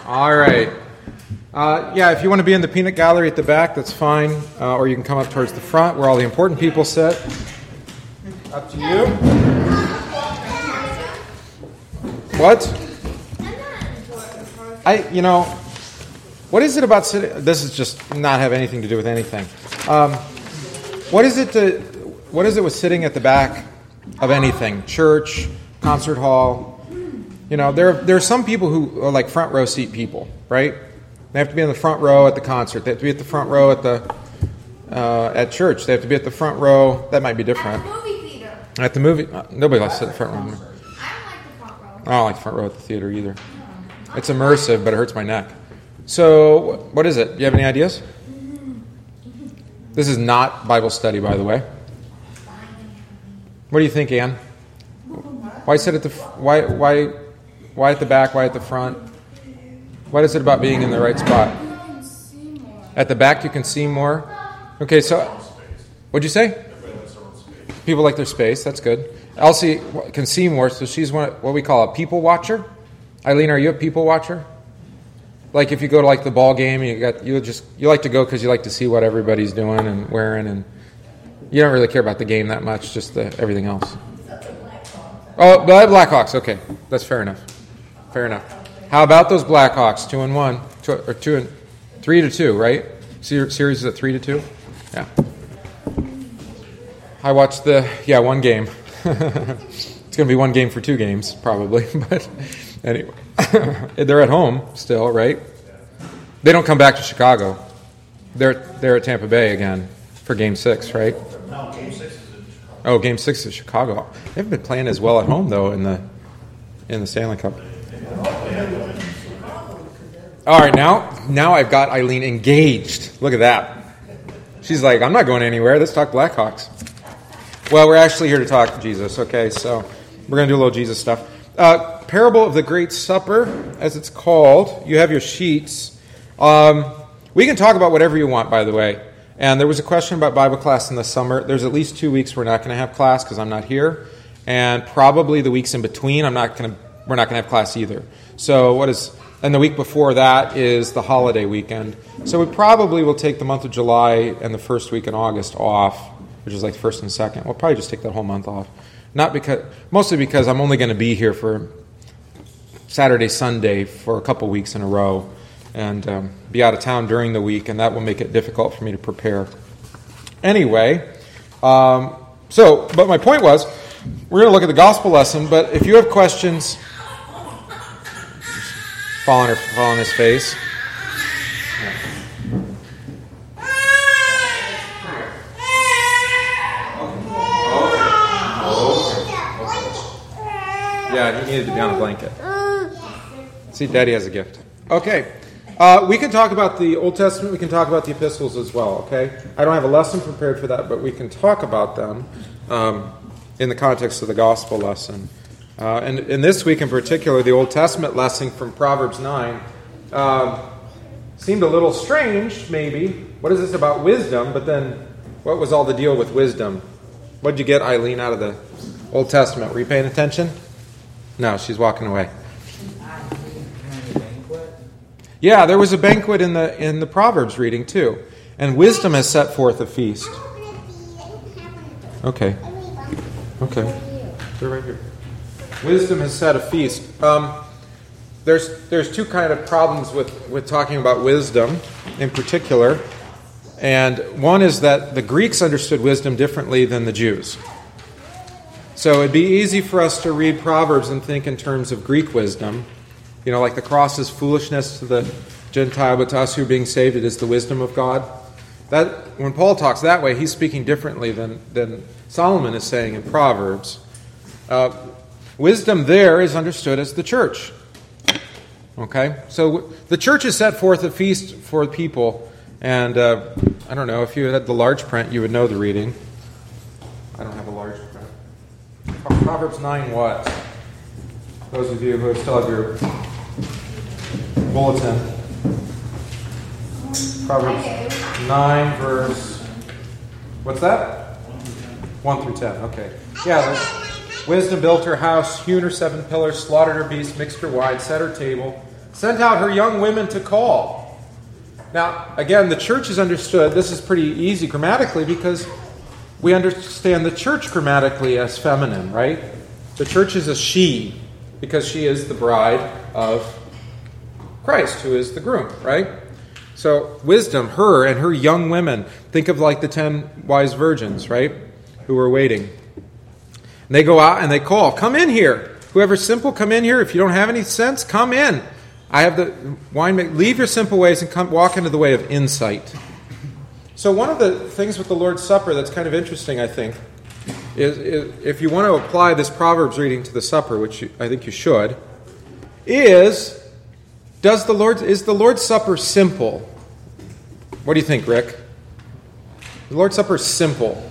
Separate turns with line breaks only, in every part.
All right. Yeah, if you want to be in the peanut gallery at the back, that's fine. Or you can come up towards the front where all the important people sit. Up to you. What? What is it about sitting? This is just not have anything to do with anything. What is it with sitting at the back of anything? Church, concert hall. There are some people who are like front row seat people, right? They have to be in the front row at the concert. They have to be at the front row at church. They have to be at the front row. That might be different.
At the movie theater.
At the movie, nobody likes to sit in the front row.
I don't like the front row.
I don't like the front row at the theater either. It's immersive, but it hurts my neck. So, what is it? Do you have any ideas? This is not Bible study, by the way. What do you think, Ann? Why sit at the why at the back? Why at the front? What is it about being in the right spot? At the back, you can see more. Okay, so what'd you say? People like their space. That's good. Elsie can see more, so she's what we call a people watcher. Eileen, are you a people watcher? Like if you go to like the ball game, you like to go because you like to see what everybody's doing and wearing, and you don't really care about the game that much, just everything else. Oh, Blackhawks. Okay, that's fair enough. Fair enough. How about those Blackhawks? 2-1, or 3-2, right? Series is at 3-2. Yeah. I watched one game. It's going to be one game for 2 games probably, but anyway, they're at home still, right? They don't come back to Chicago. They're at Tampa Bay again for Game 6, right?
No, Game 6 is in Chicago.
Oh, Game 6 is Chicago. They haven't been playing as well at home though in the Stanley Cup. All right, now I've got Eileen engaged. Look at that. She's like, I'm not going anywhere. Let's talk Blackhawks. Well, we're actually here to talk Jesus, okay? So we're going to do a little Jesus stuff. Parable of the Great Supper, as it's called. You have your sheets. We can talk about whatever you want, by the way. And there was a question about Bible class in the summer. There's at least 2 weeks we're not going to have class because I'm not here. And probably the weeks in between, we're not going to have class either. So and the week before that is the holiday weekend. So we probably will take the month of July and the first week in August off, which is like the first and second. We'll probably just take that whole month off. Mostly because I'm only going to be here for Saturday, Sunday for a couple weeks in a row and be out of town during the week, and that will make it difficult for me to prepare. Anyway, but my point was, we're going to look at the gospel lesson, but if you have questions... Fall on his face. Yeah, he needed to be on a blanket. See, Daddy has a gift. Okay. We can talk about the Old Testament. We can talk about the epistles as well, okay? I don't have a lesson prepared for that, but we can talk about them in the context of the gospel lesson. And in this week in particular, the Old Testament lesson from Proverbs 9 seemed a little strange, maybe. What is this about wisdom? But then, what was all the deal with wisdom? What did you get, Eileen, out of the Old Testament? Were you paying attention? No, she's walking away. Yeah, there was a banquet in the Proverbs reading too, and wisdom has set forth a feast. Okay. They're right here. Wisdom has set a feast. There's 2 kind of problems with talking about wisdom in particular. And one is that the Greeks understood wisdom differently than the Jews. So it'd be easy for us to read Proverbs and think in terms of Greek wisdom. Like the cross is foolishness to the Gentile, but to us who are being saved, it is the wisdom of God. That when Paul talks that way, he's speaking differently than Solomon is saying in Proverbs. Wisdom there is understood as the church. Okay? So the church has set forth a feast for people. And I don't know, if you had the large print, you would know the reading. I don't have a large print. Proverbs 9 what? Those of you who still have your bulletin. Proverbs 9 verse... What's that? 1 through 10. Okay. Yeah, wisdom built her house, hewn her 7 pillars, slaughtered her beast, mixed her wine, set her table. sent out her young women to call. Now, again, the church is understood. This is pretty easy grammatically because we understand the church grammatically as feminine, right? The church is a she because she is the bride of Christ, who is the groom, right? So wisdom, her and her young women. Think of like the 10 wise virgins, right? Who were waiting. And they go out and they call, come in here. Whoever's simple, come in here. If you don't have any sense, come in. I have the wine. Leave your simple ways and come walk into the way of insight. So one of the things with the Lord's Supper that's kind of interesting, I think, is if you want to apply this Proverbs reading to the supper, which I think you should, is the Lord's Supper simple? What do you think, Rick? The Lord's Supper is simple.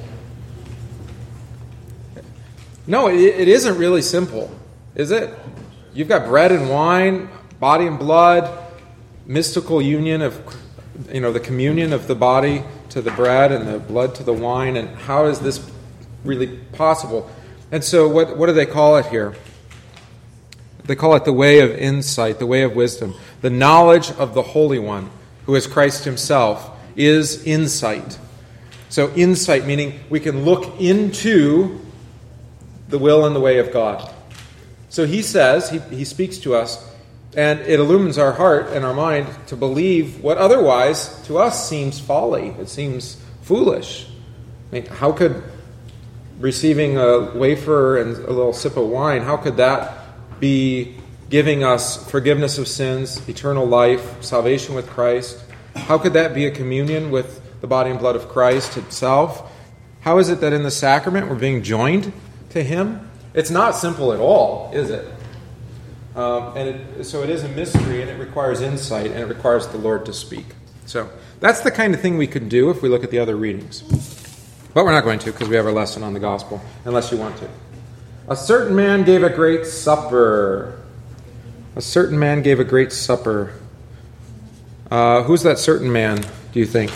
No, it isn't really simple, is it? You've got bread and wine, body and blood, mystical union of, the communion of the body to the bread and the blood to the wine. And how is this really possible? And so what do they call it here? They call it the way of insight, the way of wisdom. The knowledge of the Holy One, who is Christ himself, is insight. So insight meaning we can look into the will and the way of God. So he says, he speaks to us, and it illumines our heart and our mind to believe what otherwise to us seems folly. It seems foolish. I mean, how could receiving a wafer and a little sip of wine, how could that be giving us forgiveness of sins, eternal life, salvation with Christ? How could that be a communion with the body and blood of Christ himself? How is it that in the sacrament we're being joined to him? It's not simple at all, is it? So it is a mystery, and it requires insight, and it requires the Lord to speak. So that's the kind of thing we could do if we look at the other readings. But we're not going to, because we have our lesson on the gospel, unless you want to. A certain man gave a great supper. A certain man gave a great supper. Who's that certain man, do you think?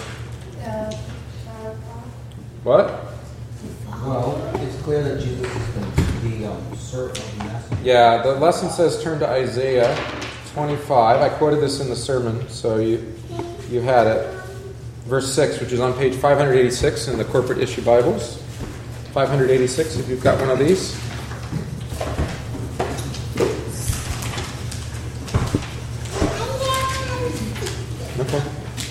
What?
Well, it's clear that Jesus is the certain messenger.
Yeah, the lesson says turn to Isaiah 25. I quoted this in the sermon, so you had it. Verse 6, which is on page 586 in the corporate issue Bibles. 586, if you've got one of these. Okay.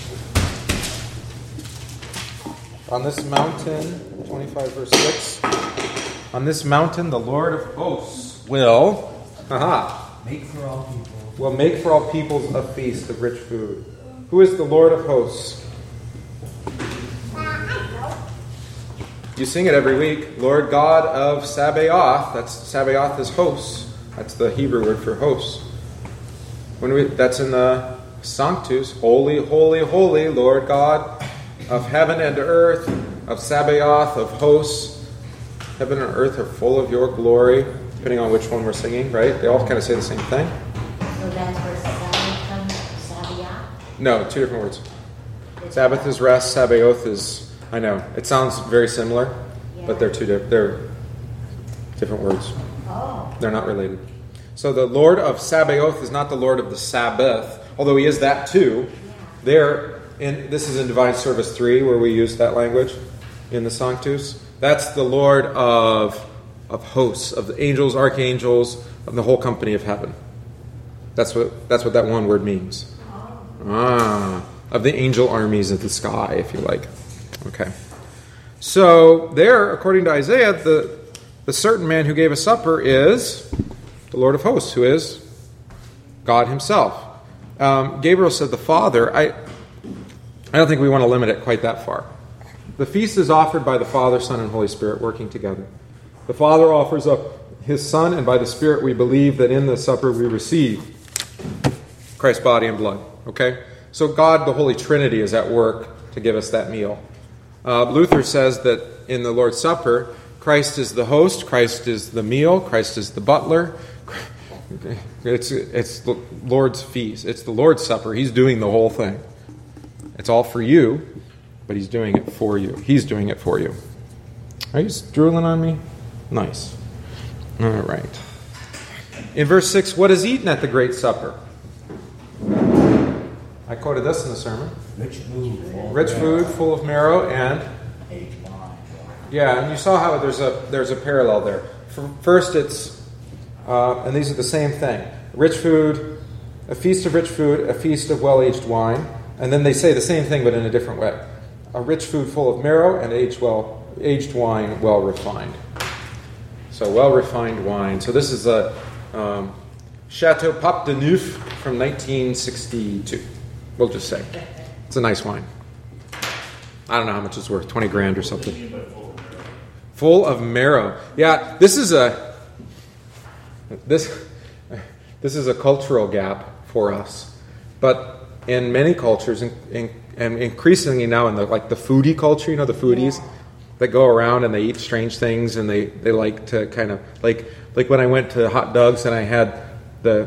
On this mountain, 25 verse 6, on this mountain the Lord of hosts will
make for all people.
Will make for all peoples a feast of rich food. Who is the Lord of hosts? You sing it every week. Lord God of Sabaoth. Sabaoth is hosts. That's the Hebrew word for hosts. That's in the Sanctus. Holy, holy, holy, Lord God of heaven and earth, of Sabaoth, of hosts. Heaven and earth are full of your glory. Depending on which one we're singing, right? They all kind of say the same thing.
So that's where Sabbath comes, Sabaoth?
No, two different words. Sabbath is rest. Sabaoth is... I know. It sounds very similar, but they're different words.
Oh.
They're not related. So the Lord of Sabaoth is not the Lord of the Sabbath, although he is that too. This is in Divine Service 3 where we use that language in the Sanctus. That's the Lord of hosts, of the angels, archangels, of the whole company of heaven. That's what that one word means. Of the angel armies of the sky, if you like. Okay. So there, according to Isaiah, the certain man who gave a supper is the Lord of hosts, who is God himself. Gabriel said the Father. I don't think we want to limit it quite that far. The feast is offered by the Father, Son, and Holy Spirit working together. The Father offers up his Son, and by the Spirit we believe that in the supper we receive Christ's body and blood. Okay? So God, the Holy Trinity, is at work to give us that meal. Luther says that in the Lord's Supper, Christ is the host, Christ is the meal, Christ is the butler. It's the Lord's feast. It's the Lord's Supper. He's doing the whole thing. It's all for you, but he's doing it for you. He's doing it for you. Are you drooling on me? Nice. All right. In verse 6, what is eaten at the Great Supper? I quoted this in the sermon.
Rich food.
Rich food, full of marrow, and
Aged wine.
yeah, and you saw how there's a parallel there. First, it's and these are the same thing: rich food, a feast of rich food, a feast of well-aged wine, and then they say the same thing but in a different way: a rich food full of marrow and aged wine, well refined. So well-refined wine. So this is a Chateau Pape de Neuf from 1962. We'll just say it's a nice wine. I don't know how much it's worth, 20 grand or something. Full of marrow. Yeah, this is a cultural gap for us. But in many cultures, and increasingly now in the foodie culture, the foodies that go around and they eat strange things, and they like to kind of like when I went to Hot Dogs and I had the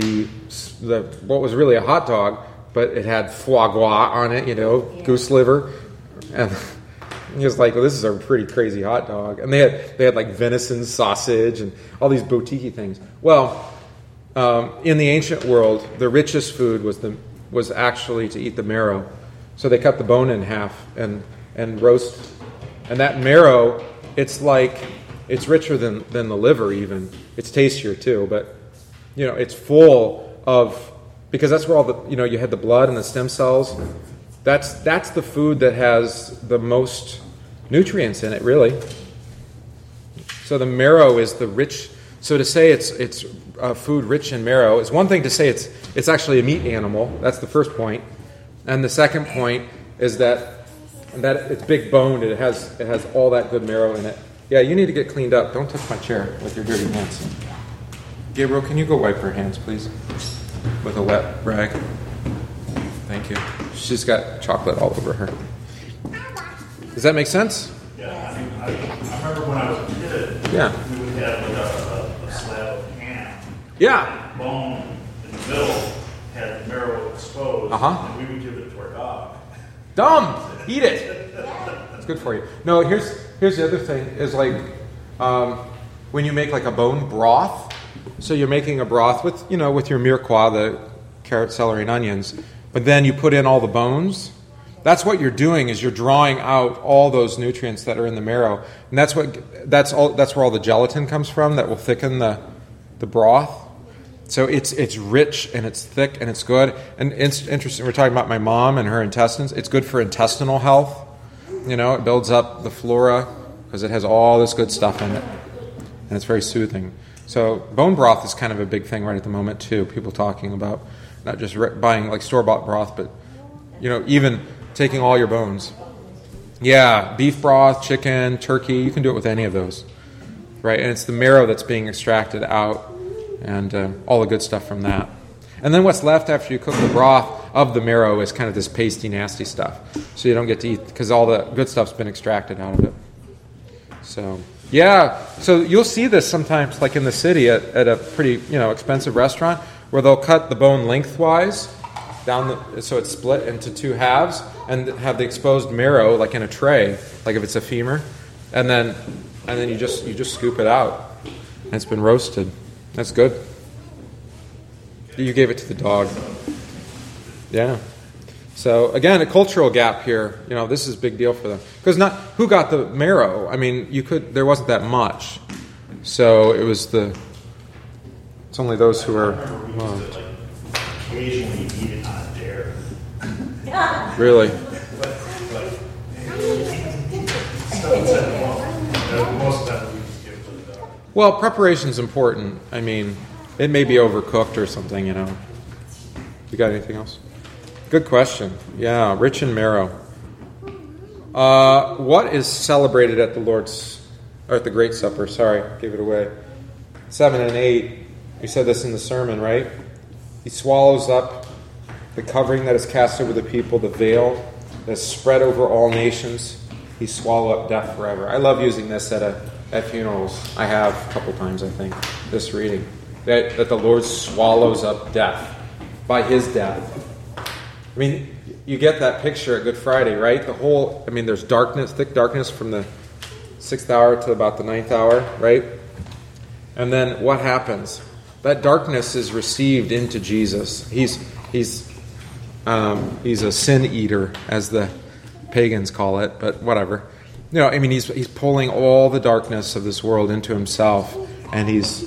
what was really a hot dog, but it had foie gras on it, goose liver, and he was like, well, this is a pretty crazy hot dog. And they had like venison sausage and all these boutique things. Well, in the ancient world, the richest food was actually to eat the marrow. So they cut the bone in half and roast. And that marrow, it's richer than the liver even. It's tastier too, but it's full of, because that's where all the you had the blood and the stem cells. That's the food that has the most nutrients in it, really. So the marrow is the rich. So to say it's food rich in marrow is one thing. To say it's actually a meat animal. That's the first point. And the second point is that it's big boned. It has all that good marrow in it. Yeah, you need to get cleaned up. Don't touch my chair with your dirty hands. Gabriel, can you go wipe her hands, please, with a wet rag? Thank you. She's got chocolate all over her. Does that make sense?
Yeah, I remember when I was a kid,
Yeah.
we would have like a slab of ham.
Yeah.
Bone in the middle had the marrow exposed, and we would give it to our dog.
Dumb. Eat it. It's good for you. No, here's the other thing is when you make like a bone broth. So you're making a broth with your mirepoix, the carrot, celery, and onions, but then you put in all the bones. That's what you're doing, is you're drawing out all those nutrients that are in the marrow, and that's where all the gelatin comes from that will thicken the broth. So it's rich and it's thick and it's good. And it's interesting. We're talking about my mom and her intestines. It's good for intestinal health. It builds up the flora because it has all this good stuff in it, and it's very soothing. So bone broth is kind of a big thing right at the moment too. People talking about not just buying like store-bought broth, but even taking all your bones. Yeah, beef broth, chicken, turkey, you can do it with any of those, right? And it's the marrow that's being extracted out, and all the good stuff from that. And then what's left after you cook the broth of the marrow is kind of this pasty, nasty stuff. So you don't get to eat, because all the good stuff's been extracted out of it. So yeah, so you'll see this sometimes, like in the city at a pretty expensive restaurant, where they'll cut the bone lengthwise down, so it's split into two halves, and have the exposed marrow like in a tray, like if it's a femur, and then you just scoop it out, and it's been roasted. That's good. You gave it to the dog. Yeah. So again, a cultural gap here. This is a big deal for them, because who got the marrow? I mean, there wasn't that much, so it's only those who are.
Occasionally eat it on a dare.
Really?
Most of that we just give to the dog.
Well, preparation's important. I mean, it may be overcooked or something. You got anything else? Good question. Yeah, rich in marrow. What is celebrated at the Great Supper? Sorry, gave it away. 7 and 8. You said this in the sermon, right? He swallows up the covering that is cast over the people, the veil that is spread over all nations. He swallowed up death forever. I love using this at funerals. I have a couple times, I think, this reading. That the Lord swallows up death by his death. I mean, you get that picture at Good Friday, right? There's darkness, thick darkness from the 6th hour to about the 9th hour, right? And then what happens? That darkness is received into Jesus. He's He's a sin eater, as the pagans call it, but whatever. He's pulling all the darkness of this world into himself, and he's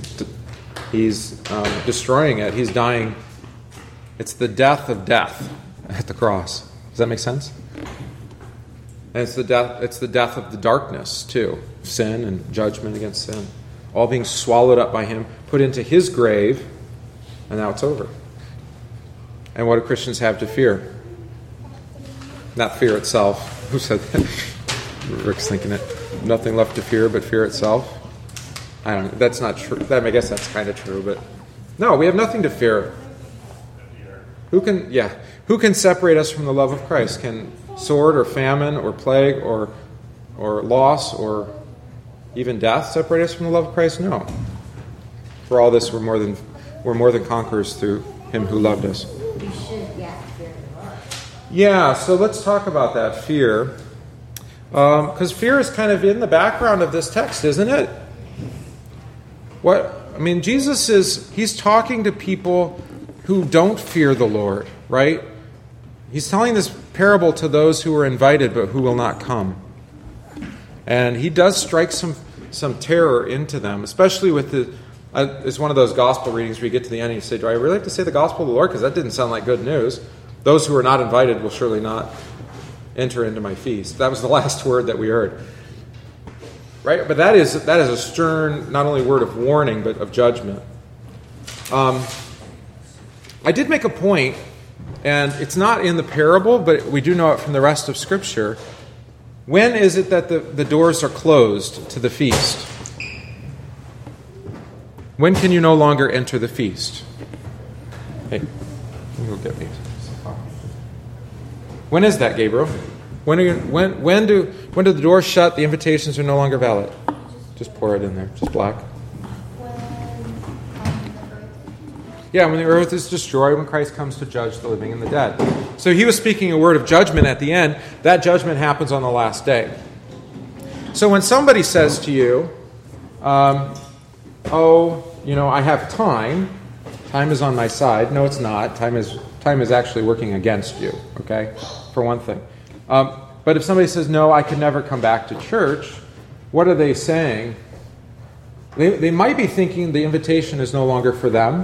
destroying it. He's dying. It's the death of death at the cross. Does that make sense? And it's the death of the darkness too, sin and judgment against sin, all being swallowed up by him, put into his grave, and now it's over. And what do Christians have to fear? Not fear itself. Who said that? Rick's thinking it. Nothing left to fear but fear itself. I don't know. That's not true. I guess that's kind of true, but no, we have nothing to fear. Who can separate us from the love of Christ? Can sword or famine or plague or loss or even death separate us from the love of Christ? No. For all this, we're more than conquerors through him who loved us.
We should, fear the Lord.
Yeah, so let's talk about that fear. Because fear is kind of in the background of this text, isn't it? Jesus he's talking to people who don't fear the Lord, right? He's telling this parable to those who are invited but who will not come. And he does strike some terror into them, especially with it's one of those gospel readings where you get to the end and you say, do I really have to say the gospel of the Lord? Because that didn't sound like good news. Those who are not invited will surely not enter into my feast. That was the last word that we heard. Right? But that is a stern, not only word of warning, but of judgment. I did make a point, and it's not in the parable, but we do know it from the rest of Scripture. When is it that the doors are closed to the feast? When can you no longer enter the feast? Hey, you go get me. When is that, Gabriel? When do the doors shut? The invitations are no longer valid. Just pour it in there. Just black. Yeah, when the earth is destroyed, when Christ comes to judge the living and the dead. So he was speaking a word of judgment at the end. That judgment happens on the last day. So when somebody says to you, I have time. Time is on my side. No, it's not. Time is actually working against you, okay, for one thing. But if somebody says, no, I could never come back to church, what are they saying? They might be thinking the invitation is no longer for them,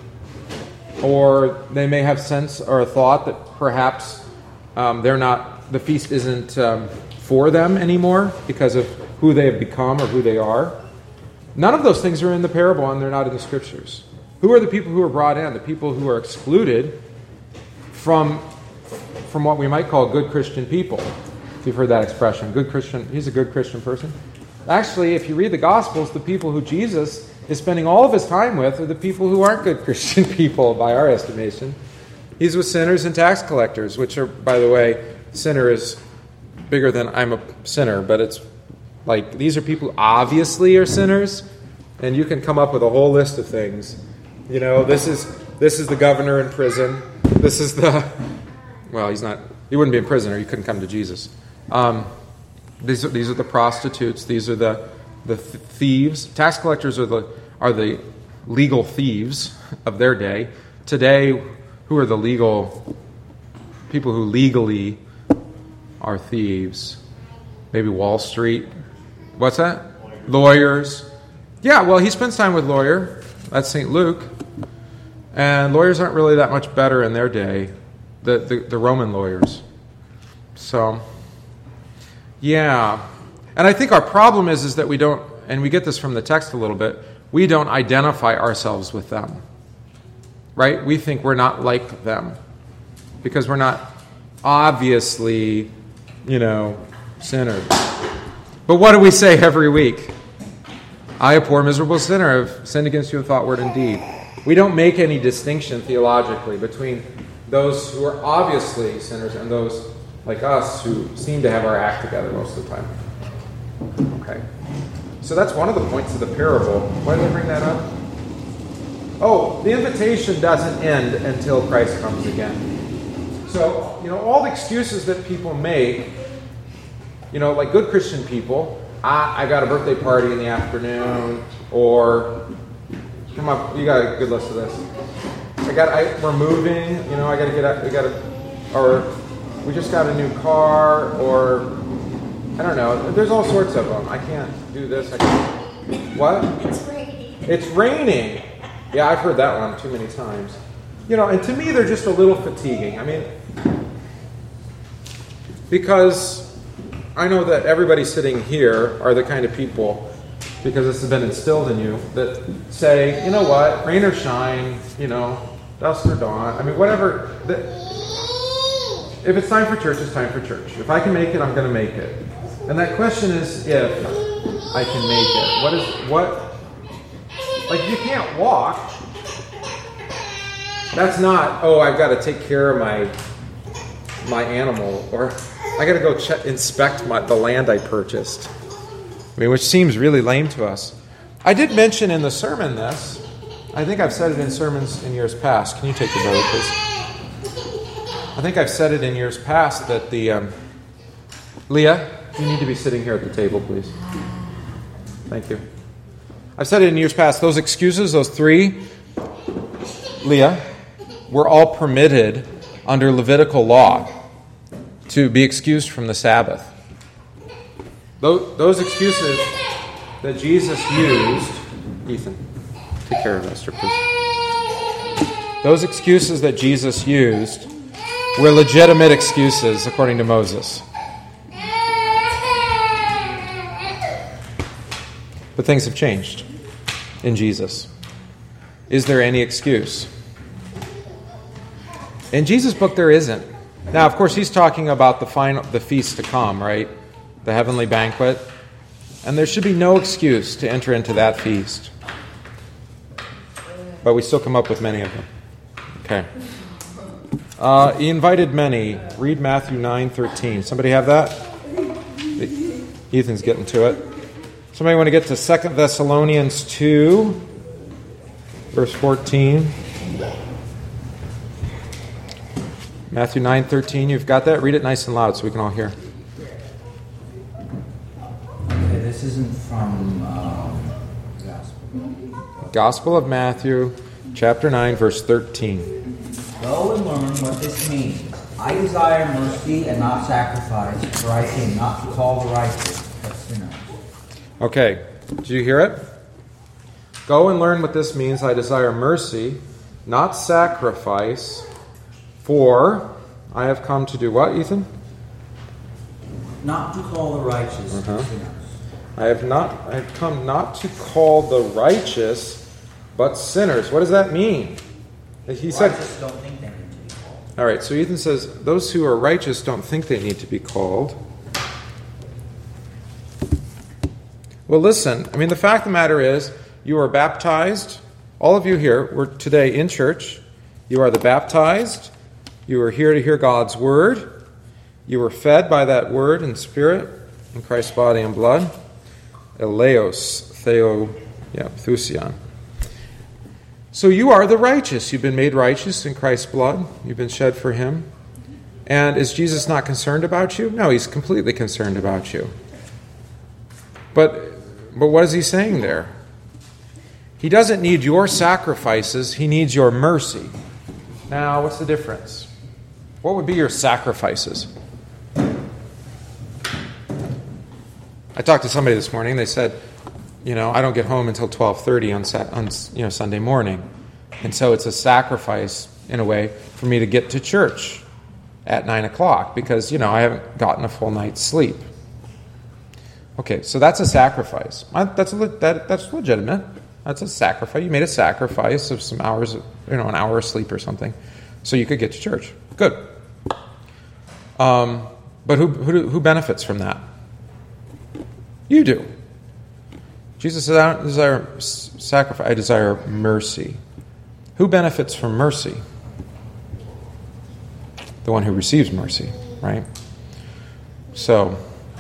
or they may have sense or a thought that perhaps the feast isn't for them anymore because of who they have become or who they are. None of those things are in the parable, and they're not in the Scriptures. Who are the people who are brought in? The people who are excluded from what we might call good Christian people. If you've heard that expression, good Christian, he's a good Christian person. Actually, if you read the Gospels, the people who Jesus is spending all of his time with are the people who aren't good Christian people by our estimation. He's with sinners and tax collectors, which are, by the way, sinner is bigger than I'm a sinner, but it's like these are people who obviously are sinners, and you can come up with a whole list of things. You know, this is the governor in prison. This is he wouldn't be in prison or he couldn't come to Jesus. These are the prostitutes. These are the thieves. Tax collectors are the legal thieves of their day. Today, who are the legal people who legally are thieves? Maybe Wall Street. What's that? Lawyers. Yeah, well, he spends time with lawyer. That's St. Luke. And lawyers aren't really that much better in their day. The Roman lawyers. So, yeah. And I think our problem is that we don't, and we get this from the text a little bit, we don't identify ourselves with them. Right? We think we're not like them. Because we're not obviously, sinners. But what do we say every week? I, a poor, miserable sinner, have sinned against you in thought, word, and deed. We don't make any distinction theologically between those who are obviously sinners and those like us who seem to have our act together most of the time. Okay. So that's one of the points of the parable. Why did I bring that up? Oh, the invitation doesn't end until Christ comes again. So, all the excuses that people make, like good Christian people, I got a birthday party in the afternoon, or come up, you got a good list of this. we're moving, I got to get up, or we just got a new car, or I don't know. There's all sorts of them. I can't do this. What?
It's raining.
It's raining. Yeah, I've heard that one too many times. And to me, they're just a little fatiguing. I mean, because I know that everybody sitting here are the kind of people, because this has been instilled in you, that say, you know what, rain or shine, dusk or dawn. I mean, whatever. If it's time for church, it's time for church. If I can make it, I'm going to make it. And that question is if I can make it. Like, you can't walk. That's not, I've got to take care of my animal, or I got to go inspect the land I purchased. I mean, which seems really lame to us. I did mention in the sermon this. I think I've said it in sermons in years past. Can you take the boat, please? I think I've said it in years past that Leah, you need to be sitting here at the table, please. Thank you. I've said it in years past. Those excuses, those three, Leah, were all permitted under Levitical law to be excused from the Sabbath. Those excuses that Jesus used, Ethan, take care of Esther, please. Those excuses that Jesus used were legitimate excuses according to Moses. But things have changed in Jesus. Is there any excuse? In Jesus' book, there isn't. Now, of course, he's talking about the feast to come, right? The heavenly banquet. And there should be no excuse to enter into that feast. But we still come up with many of them. Okay. He invited many. Read Matthew 9:13. Somebody have that? Ethan's getting to it. Somebody want to get to 2 Thessalonians 2, verse 14. Matthew 9:13. You've got that? Read it nice and loud so we can all hear.
Okay, this isn't from
Gospel of Matthew, chapter 9, verse 13.
Go and learn what this means. I desire mercy and not sacrifice, for I came not to call the righteous, but sinners.
Okay, did you hear it? Go and learn what this means. I desire mercy, not sacrifice, for I have come to do what, Ethan?
Not to call the righteous, but sinners.
I have come not to call the righteous, but sinners. What does that mean? He said,
righteous don't think they need to be called.
All right, so Ethan says, those who are righteous don't think they need to be called. Well, listen, I mean, the fact of the matter is, you are baptized. All of you here, we're today in church. You are the baptized. You are here to hear God's word. You were fed by that word in spirit, in Christ's body and blood. Eleos, thusion. So you are the righteous. You've been made righteous in Christ's blood. You've been shed for him. And is Jesus not concerned about you? No, he's completely concerned about you. But what is he saying there? He doesn't need your sacrifices. He needs your mercy. Now, what's the difference? What would be your sacrifices? I talked to somebody this morning. They said, I don't get home until 12:30 on Sunday morning. And so it's a sacrifice, in a way, for me to get to church at 9 o'clock because, I haven't gotten a full night's sleep. Okay, so that's a sacrifice. That's legitimate. That's a sacrifice. You made a sacrifice of some hours, an hour of sleep or something, so you could get to church. Good. But who benefits from that? You do. Jesus says, I don't desire sacrifice, I desire mercy. Who benefits from mercy? The one who receives mercy, right? So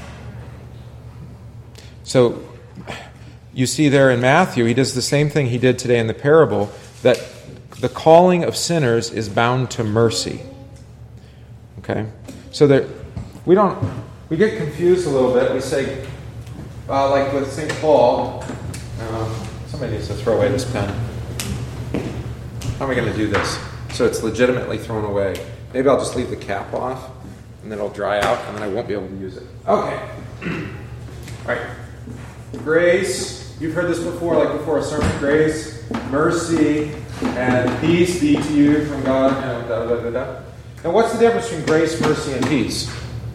you see there in Matthew, he does the same thing he did today in the parable, that the calling of sinners is bound to mercy. Okay? So that we get confused a little bit. We say, like with St. Paul, somebody needs to throw away this pen. How am I going to do this so it's legitimately thrown away? Maybe I'll just leave the cap off, and then it'll dry out, and then I won't be able to use it. Okay. All right. Grace. You've heard this before, like before a sermon. Grace, mercy, and peace be to you from God. And da, da, da, da. Now, what's the difference between grace, mercy, and peace?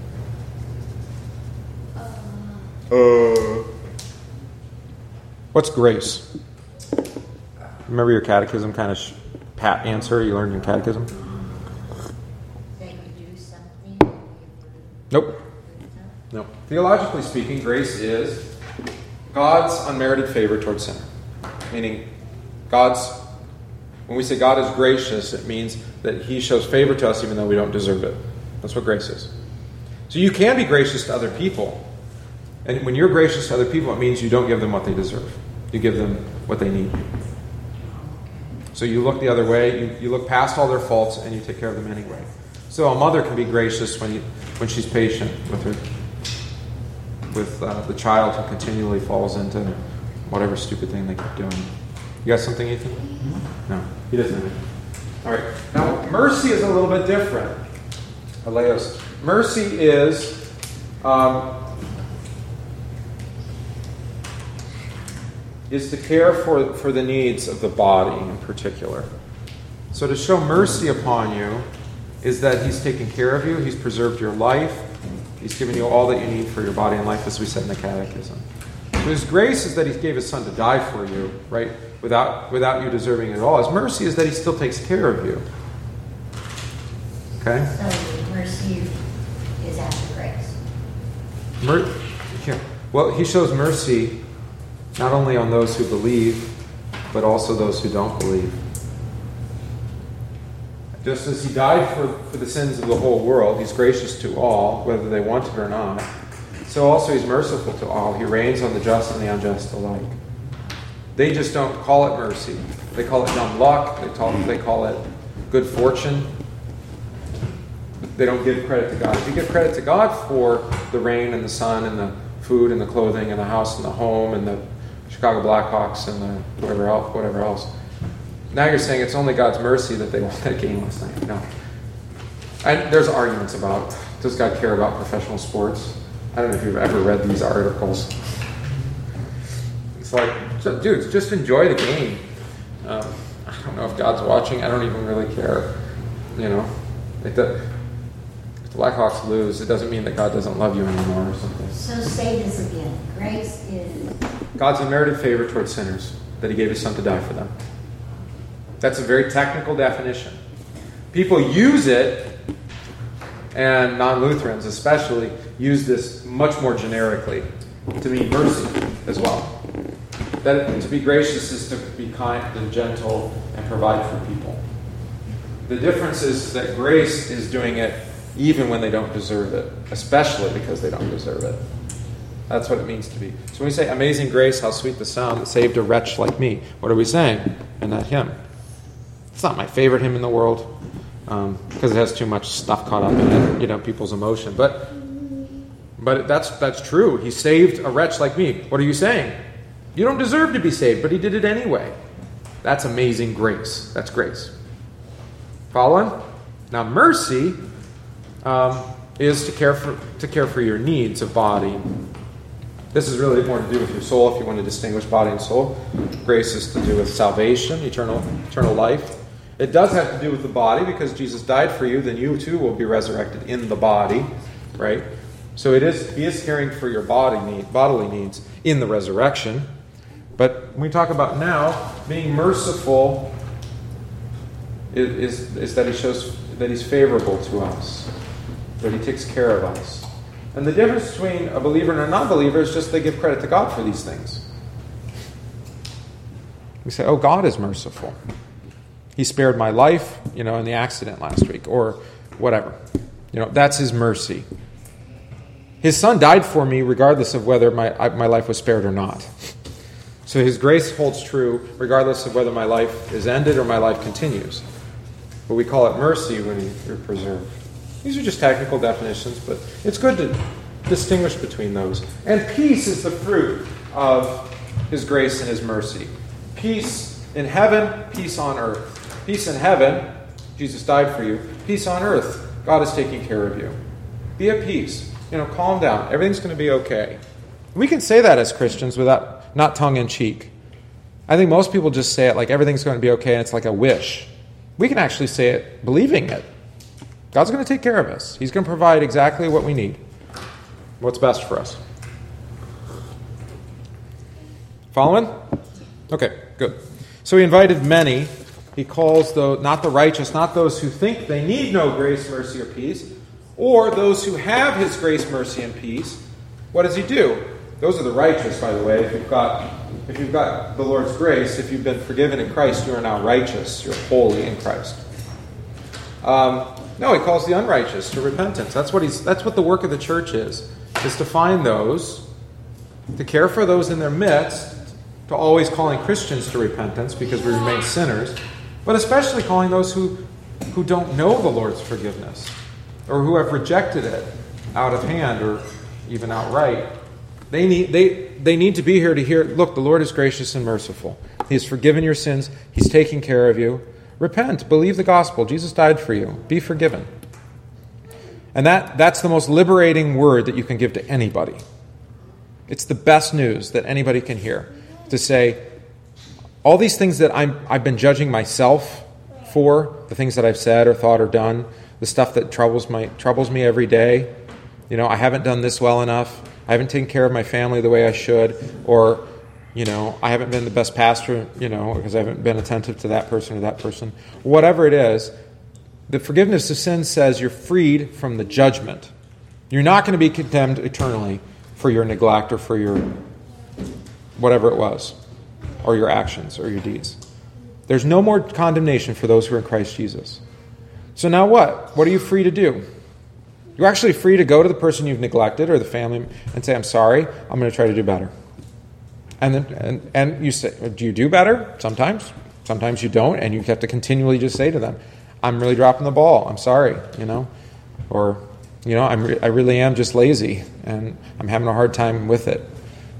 What's grace? Remember your catechism kind of pat answer you learned in catechism?
They could do something.
Nope. No. Theologically speaking, grace is God's unmerited favor towards sinner. Meaning, when we say God is gracious, it means that He shows favor to us even though we don't deserve it. That's what grace is. So you can be gracious to other people. And when you're gracious to other people, it means you don't give them what they deserve. You give them what they need. So you look the other way, you look past all their faults, and you take care of them anyway. So a mother can be gracious when she's patient with the child who continually falls into whatever stupid thing they keep doing. You got something, Ethan? No, he doesn't. All right. Now, mercy is a little bit different. Aleos. Mercy is to care for the needs of the body in particular. So to show mercy upon you is that He's taken care of you, He's preserved your life, He's given you all that you need for your body and life, as we said in the Catechism. So His grace is that He gave His Son to die for you, right, without you deserving it at all. His mercy is that He still takes care of you. Okay?
So mercy is after grace.
Yeah. Well, He shows mercy not only on those who believe, but also those who don't believe. Just as He died for the sins of the whole world, He's gracious to all, whether they want it or not. So also He's merciful to all. He reigns on the just and the unjust alike. They just don't call it mercy. They call it dumb luck. They call it good fortune. They don't give credit to God. If you give credit to God for the rain and the sun and the food and the clothing and the house and the home and the Chicago Blackhawks and the whatever else. Now you're saying it's only God's mercy that they won that game last night. No. And there's arguments about, does God care about professional sports? I don't know if you've ever read these articles. It's like, dude, just enjoy the game. I don't know if God's watching. I don't even really care. You know, if the Blackhawks lose, it doesn't mean that God doesn't love you anymore or something.
So say this again. Grace is
God's unmerited favor towards sinners, that He gave His Son to die for them. That's a very technical definition. People use it, and non-Lutherans especially, use this much more generically to mean mercy as well. That to be gracious is to be kind and gentle and provide for people. The difference is that grace is doing it even when they don't deserve it, especially because they don't deserve it. That's what it means to be. So when we say, amazing grace, how sweet the sound that saved a wretch like me, what are we saying in that hymn? It's not my favorite hymn in the world, because it has too much stuff caught up in it, people's emotion. But that's true. He saved a wretch like me. What are you saying? You don't deserve to be saved, but He did it anyway. That's amazing grace. That's grace. Following? Now mercy is to care for your needs of body. This is really more to do with your soul, if you want to distinguish body and soul. Grace is to do with salvation, eternal life. It does have to do with the body, because Jesus died for you, then you too will be resurrected in the body, right? So He is caring for your bodily needs in the resurrection. But when we talk about now, being merciful is that He shows that He's favorable to us, that He takes care of us. And the difference between a believer and a non-believer is just they give credit to God for these things. We say, oh, God is merciful. He spared my life, in the accident last week, or whatever. That's His mercy. His Son died for me regardless of whether my life was spared or not. So His grace holds true regardless of whether my life is ended or my life continues. But we call it mercy when you're preserved. These are just technical definitions, but it's good to distinguish between those. And peace is the fruit of His grace and His mercy. Peace in heaven, peace on earth. Peace in heaven. Jesus died for you. Peace on earth. God is taking care of you. Be at peace. Calm down. Everything's going to be okay. We can say that as Christians without not tongue-in-cheek. I think most people just say it like everything's going to be okay and it's like a wish. We can actually say it believing it. God's going to take care of us. He's going to provide exactly what we need. What's best for us. Following? Okay, good. So he invited many. He calls not the righteous, not those who think they need no grace, mercy, or peace, or those who have his grace, mercy, and peace. What does he do? Those are the righteous, by the way. If you've got the Lord's grace, if you've been forgiven in Christ, you are now righteous. You're holy in Christ. No, he calls the unrighteous to repentance. That's what the work of the church is to find those, to care for those in their midst, to always calling Christians to repentance because we remain sinners, but especially calling those who don't know the Lord's forgiveness or who have rejected it out of hand or even outright. They need to be here to hear, look, the Lord is gracious and merciful. He has forgiven your sins. He's taking care of you. Repent. Believe the gospel. Jesus died for you. Be forgiven. And that's the most liberating word that you can give to anybody. It's the best news that anybody can hear. To say, all these things that I've been judging myself for, the things that I've said or thought or done, the stuff that troubles me every day. I haven't done this well enough. I haven't taken care of my family the way I should. Or, I haven't been the best pastor, because I haven't been attentive to that person or that person. Whatever it is, the forgiveness of sin says you're freed from the judgment. You're not going to be condemned eternally for your neglect or for your whatever it was, or your actions or your deeds. There's no more condemnation for those who are in Christ Jesus. So now what? What are you free to do? You're actually free to go to the person you've neglected or the family and say, I'm sorry, I'm going to try to do better. And you say, do you do better? Sometimes. Sometimes you don't, and you have to continually just say to them, I'm really dropping the ball. I'm sorry, Or, I really am just lazy, and I'm having a hard time with it,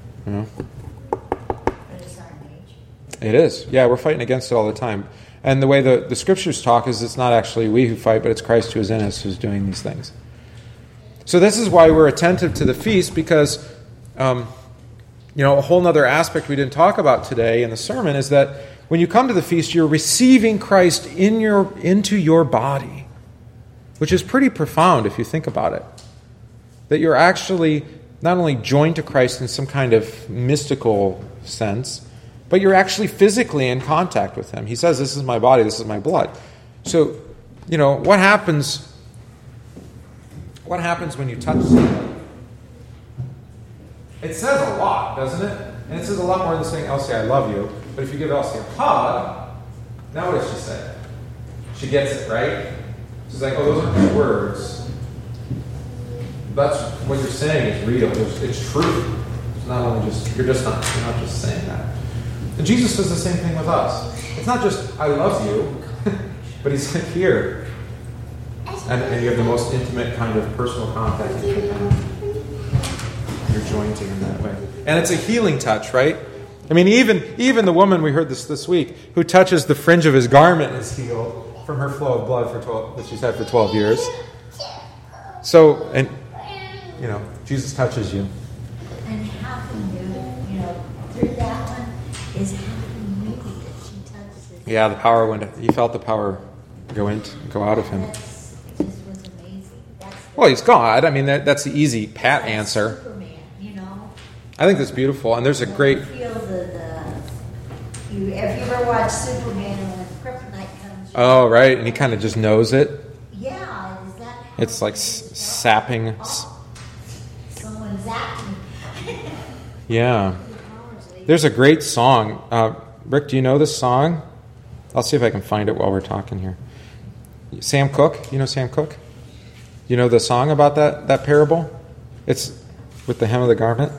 It is. Yeah, we're fighting against it all the time. And the way the scriptures talk is it's not actually we who fight, but it's Christ who is in us who's doing these things. So this is why we're attentive to the feast, because a whole other aspect we didn't talk about today in the sermon is that when you come to the feast, you're receiving Christ into your body, which is pretty profound if you think about it. That you're actually not only joined to Christ in some kind of mystical sense, but you're actually physically in contact with him. He says, this is my body, this is my blood. So, what happens when you touch somebody? It says a lot, doesn't it? And it says a lot more than saying, Elsie, I love you. But if you give Elsie a hug, now what does she say? She gets it, right? She's like, those aren't just words. That's what you're saying is real. It's true. It's not only just, you're not just saying that. And Jesus does the same thing with us. It's not just, I love you, but he's like, here. And you have the most intimate kind of personal contact you can have. You're joined to him in that way. And it's a healing touch, right? I mean, even the woman, we heard this week, who touches the fringe of his garment is healed from her flow of blood that she's had for 12 years. So, and, Jesus touches you.
And how can through that one, is how can you that she touches it?
Yeah, the power he felt the power go out of him.
That just was amazing.
Well, he's God. I mean, that's the easy pat answer.
Superman,
I think that's beautiful, and there's a great.
Feel if you ever watch Superman when kryptonite comes.
Oh, right, and he kind of just knows it.
Yeah, is that?
It's like sapping.
Someone's zapping.
Yeah. There's a great song. Rick, do you know this song? I'll see if I can find it while we're talking here. Sam Cooke. You know Sam Cooke? You know the song about that parable? It's with the hem of the garment.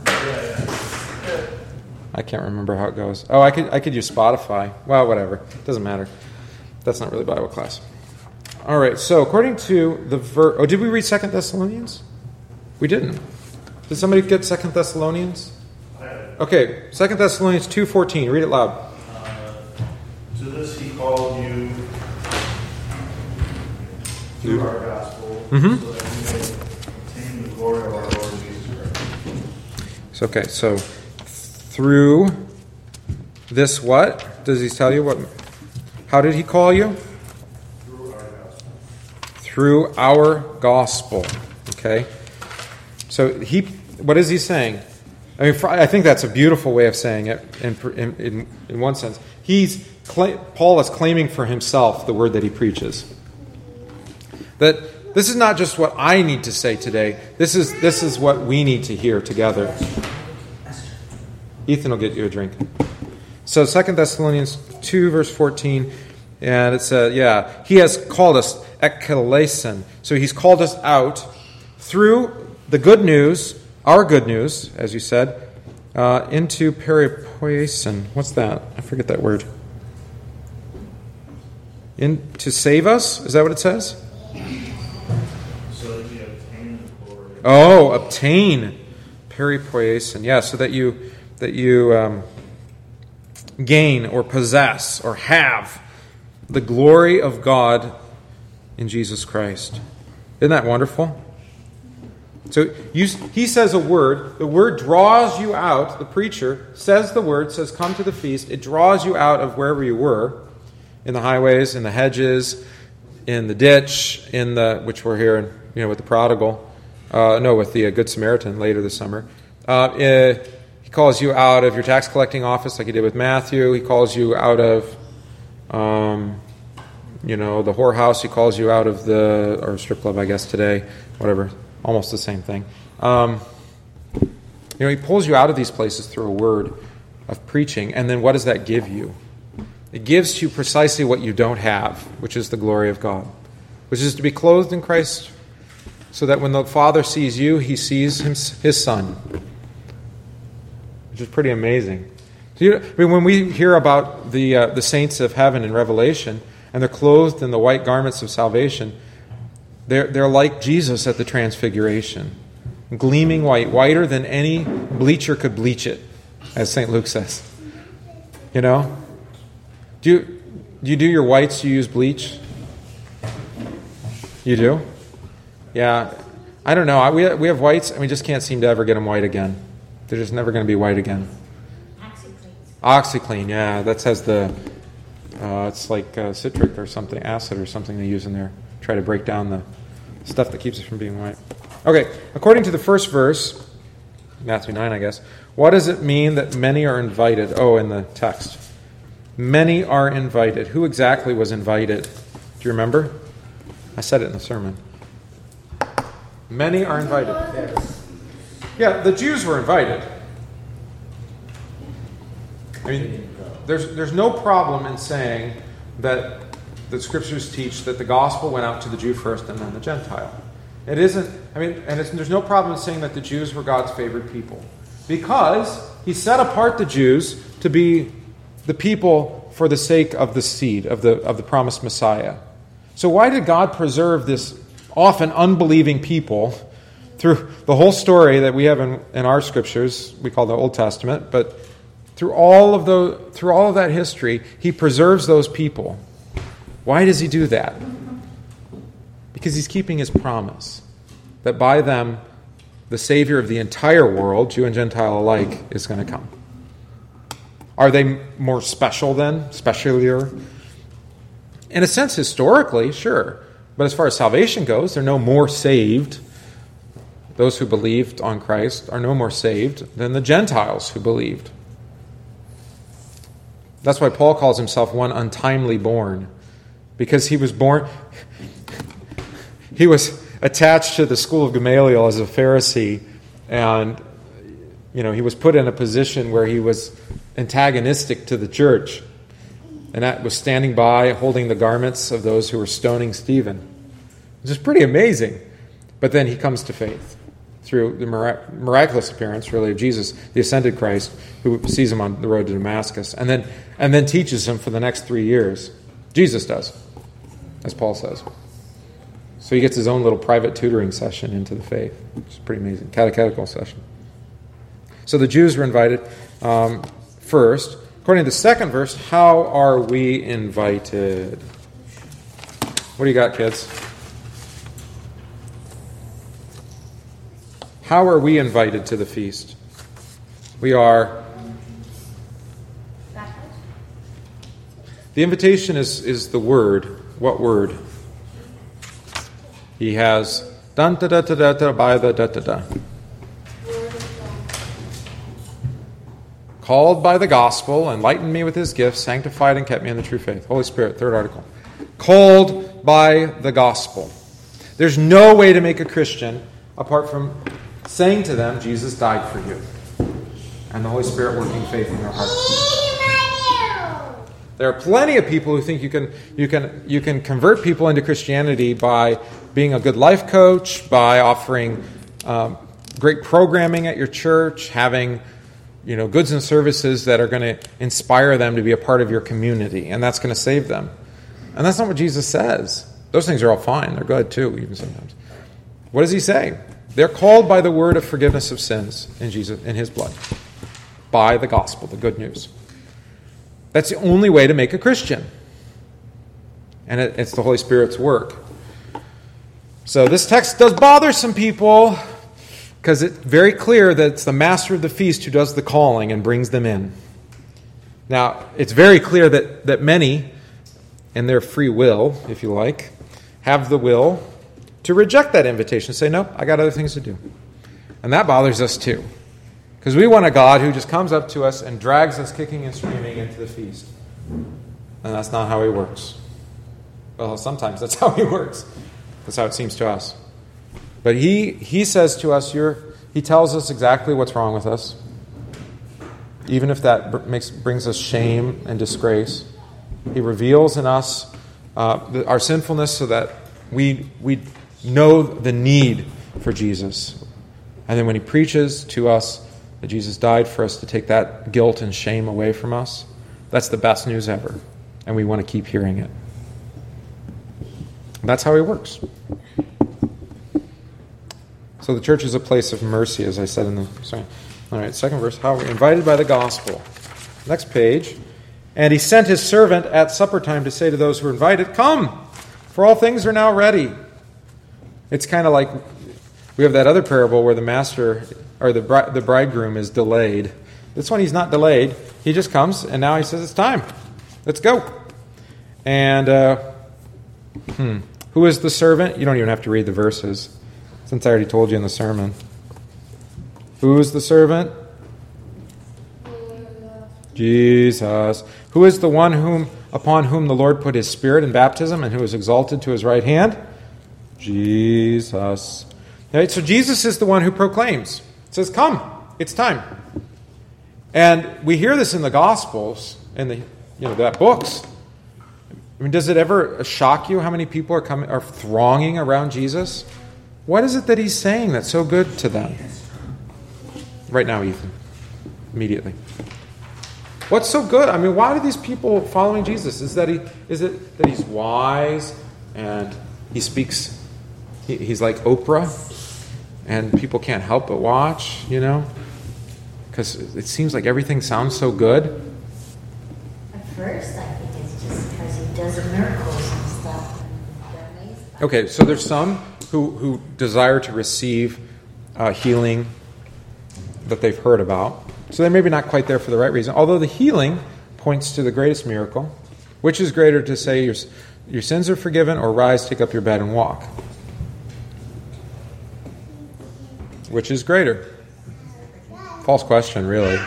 I can't remember how it goes. Oh, I could use Spotify. Well, whatever. Doesn't matter. That's not really Bible class. All right. So according to the verse, did we read 2 Thessalonians? We didn't. Did somebody get 2 Thessalonians? Okay, 2 Thessalonians 2:14. Read it loud.
To this he called you through our gospel,
Mhm.
so that we may obtain the glory of our Lord Jesus Christ.
Okay, so through this what? Does he tell you what? How did he call you?
Through our gospel.
Through our gospel. Okay? So what is he saying? I mean, I think that's a beautiful way of saying it in one sense. Paul is claiming for himself the word that he preaches. That this is not just what I need to say today. This is what we need to hear together. Ethan will get you a drink. So 2 Thessalonians 2, verse 14, and it says, he has called us ekkelesin. So he's called us out through the good news, our good news, as you said, into peripoiesin. What's that? I forget that word. To save us? Is that what it says?
So that we obtain the glory.
Oh, obtain peripoiesin. Yeah, so that you gain or possess or have the glory of God in Jesus Christ. Isn't that wonderful? So he says a word. The word draws you out. The preacher says the word, says, come to the feast. It draws you out of wherever you were, in the highways, in the hedges, in the ditch, which we're here, with the prodigal. With the Good Samaritan later this summer. He calls you out of your tax collecting office like he did with Matthew. He calls you out of, the whorehouse. He calls you out of or strip club, I guess, today. Whatever. Almost the same thing. He pulls you out of these places through a word of preaching. And then what does that give you? It gives you precisely what you don't have, which is the glory of God, which is to be clothed in Christ so that when the Father sees you, he sees his Son, which is pretty amazing. When we hear about the saints of heaven in Revelation, and they're clothed in the white garments of salvation, they're like Jesus at the Transfiguration, gleaming white, whiter than any bleacher could bleach it, as St. Luke says. Do you do your whites? Do you use bleach? You do? Yeah. I don't know. We have whites, and we just can't seem to ever get them white again. They're just never going to be white again. OxyClean, yeah. That says it's like citric or something, acid or something they use in there. Try to break down the stuff that keeps it from being white. Okay, according to the first verse, Matthew 9, I guess, what does it mean that many are invited? Oh, in the text. Many are invited. Who exactly was invited? Do you remember? I said it in the sermon. Many are invited. Yeah, the Jews were invited. I mean, there's no problem in saying that the Scriptures teach that the gospel went out to the Jew first and then the Gentile. It isn't, there's no problem in saying that the Jews were God's favored people, because he set apart the Jews to be the people for the sake of the seed, of the promised Messiah. So why did God preserve this often unbelieving people through the whole story that we have in our Scriptures, we call the Old Testament, but through all of that history, he preserves those people. Why does he do that? Because he's keeping his promise that by them, the Savior of the entire world, Jew and Gentile alike, is going to come. Are they more special then? Specialier? In a sense, historically, sure. But as far as salvation goes, they're no more saved. Those who believed on Christ are no more saved than the Gentiles who believed. That's why Paul calls himself one untimely born. Because he was born... He was attached to the school of Gamaliel as a Pharisee, and he was put in a position where he was antagonistic to the church, and that was standing by, holding the garments of those who were stoning Stephen. Which is pretty amazing. But then he comes to faith through the miraculous appearance, really, of Jesus, the ascended Christ, who sees him on the road to Damascus, and then teaches him for the next 3 years. Jesus does, as Paul says. So he gets his own little private tutoring session into the faith, which is pretty amazing. Catechetical session. So the Jews were invited first. According to the second verse, how are we invited? What do you got, kids? How are we invited to the feast? We are... The invitation is the word. What word? He has dun da da da da da by the da da da. Called by the gospel, enlightened me with his gifts, sanctified and kept me in the true faith. Holy Spirit, third article. Called by the gospel. There's no way to make a Christian apart from saying to them, Jesus died for you. And the Holy Spirit working faith in their hearts. There are plenty of people who think you can convert people into Christianity by being a good life coach, by offering great programming at your church, having goods and services that are going to inspire them to be a part of your community, and that's going to save them. And that's not what Jesus says. Those things are all fine. They're good too, even sometimes. What does he say? They're called by the word of forgiveness of sins in Jesus, in his blood, by the gospel, the good news. That's the only way to make a Christian. And it's the Holy Spirit's work. So this text does bother some people because it's very clear that it's the master of the feast who does the calling and brings them in. Now, it's very clear that many, in their free will, if you like, have the will to reject that invitation. Say, nope, I got other things to do. And that bothers us too. Because we want a God who just comes up to us and drags us kicking and screaming into the feast. And that's not how he works. Well, sometimes that's how he works. That's how it seems to us. But he says to us, he tells us exactly what's wrong with us. Even if that brings us shame and disgrace. He reveals in us our sinfulness so that we know the need for Jesus. And then when he preaches to us that Jesus died for us to take that guilt and shame away from us, that's the best news ever. And we want to keep hearing it. That's how he works. So the church is a place of mercy, as I said in the... Sorry. All right, second verse. How are we invited by the gospel? Next page. And he sent his servant at supper time to say to those who were invited, come, for all things are now ready. It's kind of like we have that other parable where the master... or the bridegroom is delayed. This one, he's not delayed. He just comes, and now he says, it's time. Let's go. And who is the servant? You don't even have to read the verses, since I already told you in the sermon. Who is the servant? Jesus. Who is the one upon whom the Lord put his Spirit in baptism, and who is exalted to his right hand? Jesus. Right, so Jesus is the one who proclaims. It says, come, it's time. And we hear this in the Gospels, in the books. I mean, does it ever shock you how many people are thronging around Jesus? What is it that he's saying that's so good to them? Right now, Ethan. Immediately. What's so good? I mean, why are these people following Jesus? Is it that he's wise and he speaks, he's like Oprah? And people can't help but watch, because it seems like everything sounds so good.
At first, I think it's just because he does miracles and stuff. And they're amazed.
Okay, so there's some who desire to receive healing that they've heard about. So they're maybe not quite there for the right reason. Although the healing points to the greatest miracle. Which is greater, to say your sins are forgiven, or rise, take up your bed, and walk? Which is greater? False question, really.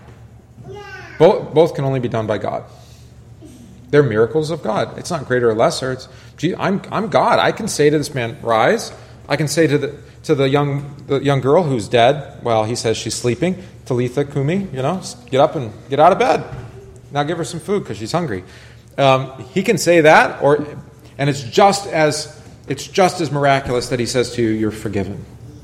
Both can only be done by God. They're miracles of God. It's not greater or lesser. It's, gee, I'm God. I can say to this man, rise. I can say to the young girl who's dead, well, he says she's sleeping, Talitha Kumi, get up and get out of bed. Now give her some food because she's hungry. He can say that, and it's just as miraculous that he says to you, you're forgiven.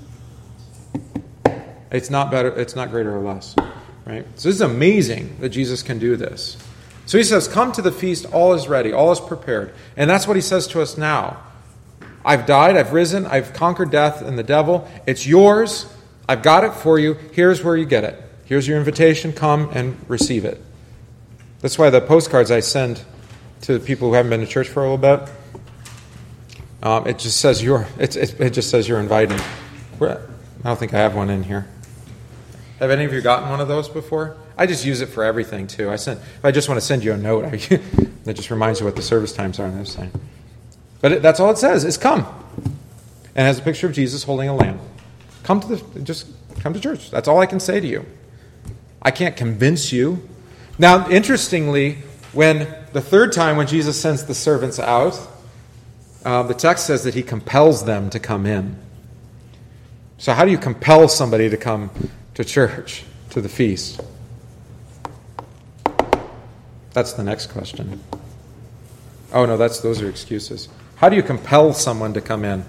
It's not better. It's not greater or less, right? So this is amazing that Jesus can do this. So he says, come to the feast, all is ready, all is prepared. And that's what he says to us now. I've died, I've risen, I've conquered death and the devil. It's yours. I've got it for you. Here's where you get it. Here's your invitation. Come and receive it. That's why the postcards I send to people who haven't been to church for a little bit, it just says you're invited. don't think I have one in here. Have any of you gotten one of those before? I just use it for everything, too. If I just want to send you a note, that just reminds you what the service times are on this side. But that's all it says, is come. And it has a picture of Jesus holding a lamb. Just come to church. That's all I can say to you. I can't convince you. Now, interestingly, when the third time when Jesus sends the servants out, the text says that he compels them to come in. So how do you compel somebody to come to church, to the feast? That's the next question. Oh, no, those are excuses. How do you compel someone to come in?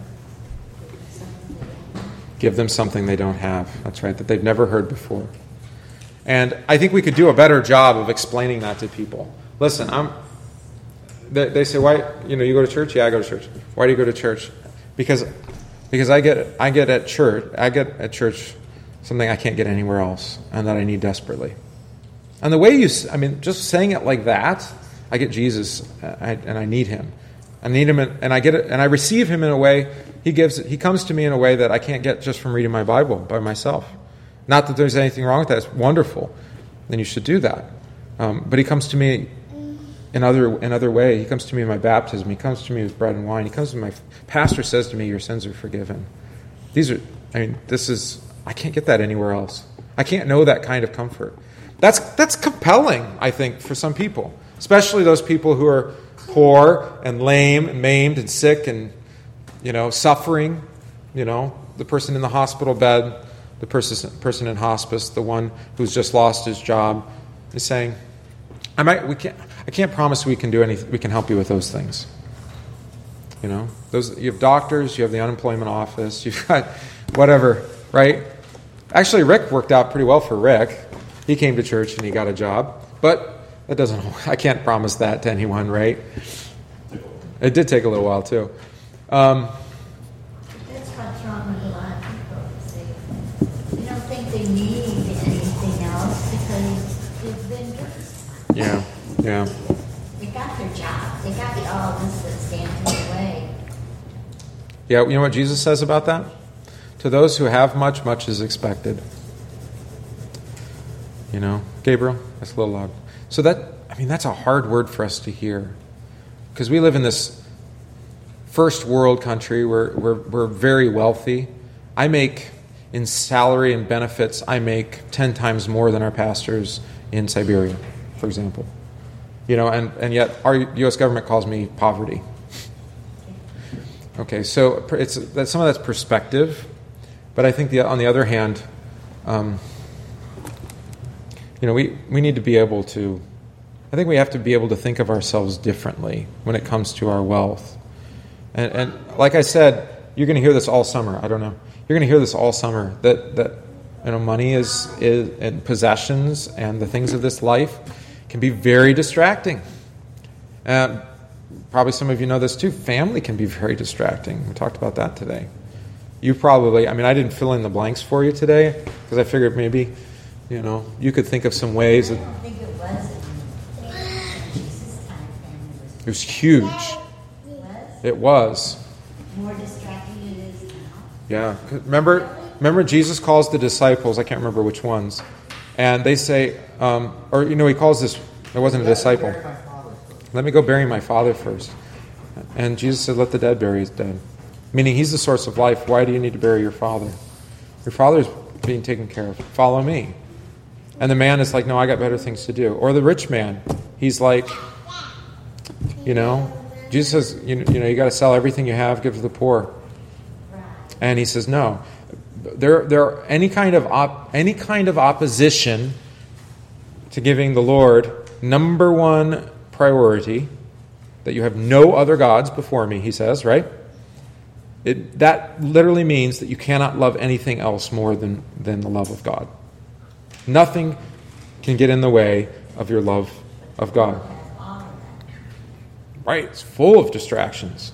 Give them something they don't have. That's right, that they've never heard before. And I think we could do a better job of explaining that to people. Listen, they say, why, you go to church? Yeah, I go to church. Why do you go to church? Because I get at church something I can't get anywhere else and that I need desperately. And the way just saying it like that, I get Jesus and I need him. I need him and I get it, and I receive him in a way, he comes to me in a way that I can't get just from reading my Bible by myself. Not that there's anything wrong with that. It's wonderful. Then you should do that. But he comes to me in other way. He comes to me in my baptism. He comes to me with bread and wine. He comes to my pastor says to me, your sins are forgiven. I can't get that anywhere else. I can't know that kind of comfort. That's compelling, I think, for some people. Especially those people who are poor and lame and maimed and sick and, suffering. The person in the hospital bed, the person in hospice, the one who's just lost his job, is saying, I can't promise we can do anything. We can help you with those things. You have doctors, you have the unemployment office, you've got whatever, right? Actually, Rick worked out pretty well for Rick. He came to church and he got a job, but I can't promise that to anyone, right? It did take a little while too.
That's what's wrong with a lot of people. They don't think they need anything else because they've been good.
Yeah.
They got their job. They got all this that stands in the way.
Yeah, you know what Jesus says about that? To those who have much, much is expected. Gabriel, that's a little loud. So that's a hard word for us to hear. Because we live in this first world country. We're very wealthy. In salary and benefits, I make 10 times more than our pastors in Siberia, for example. And yet our U.S. government calls me poverty. Okay, so some of that's perspective. But I think on the other hand, we need to be able to, I think we have to be able to think of ourselves differently when it comes to our wealth. And like I said, you're going to hear this all summer. I don't know. You're going to hear this all summer that money is and possessions and the things of this life can be very distracting. Probably some of you know this too. Family can be very distracting. We talked about that today. You probably, I didn't fill in the blanks for you today because I figured maybe, you could think of some ways that.
I don't think it was in Jesus' time. Family
It was huge. It was.
more distracting than it is now.
Yeah. Remember Jesus calls the disciples, I can't remember which ones, and they say, he calls this, it wasn't a disciple. Let me go bury my father first. And Jesus said, let the dead bury his dead. Meaning he's the source of life. Why do you need to bury your father? Your father's being taken care of. Follow me. And the man is like, no, I got better things to do. Or the rich man, he's like, Jesus says, you got to sell everything you have, give to the poor. And he says, no. There are any kind of opposition to giving the Lord number one priority, that you have no other gods before me, he says, right? That literally means that you cannot love anything else more than the love of God. Nothing can get in the way of your love of God. Right? It's full of distractions.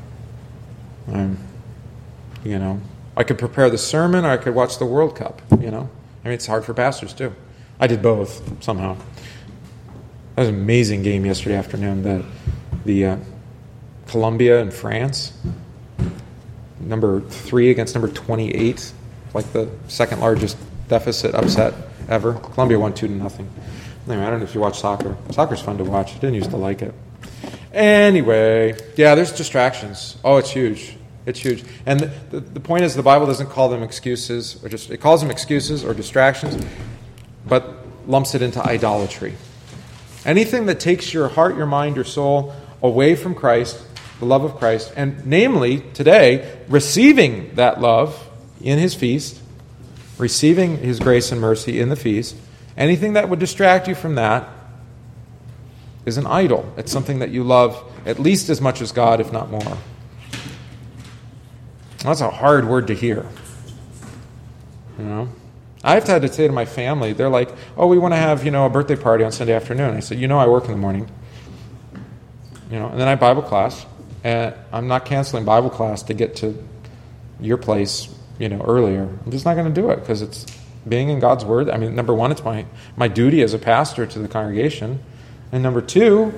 I could prepare the sermon or I could watch the World Cup, it's hard for pastors too. I did both somehow. That was an amazing game yesterday afternoon. The Colombia and France. Number 3 against number 28. like the second largest deficit upset ever. Columbia won 2-0. Anyway, I don't know if you watch soccer. Soccer's fun to watch. I didn't used to like it. Anyway, yeah, there's distractions. Oh, it's huge. It's huge. And the point is the Bible doesn't call them excuses, it calls them excuses or distractions, but lumps it into idolatry. Anything that takes your heart, your mind, your soul away from Christ, the love of Christ, and namely, today, receiving that love in his feast, receiving his grace and mercy in the feast, anything that would distract you from that is an idol. It's something that you love at least as much as God, if not more. That's a hard word to hear. You know? I've had to say to my family, they're like, oh, we want to have, a birthday party on Sunday afternoon. I said, I work in the morning. And then I have Bible class. And I'm not canceling Bible class to get to your place, earlier. I'm just not going to do it because it's being in God's Word. I mean, number one, it's my duty as a pastor to the congregation. And number two,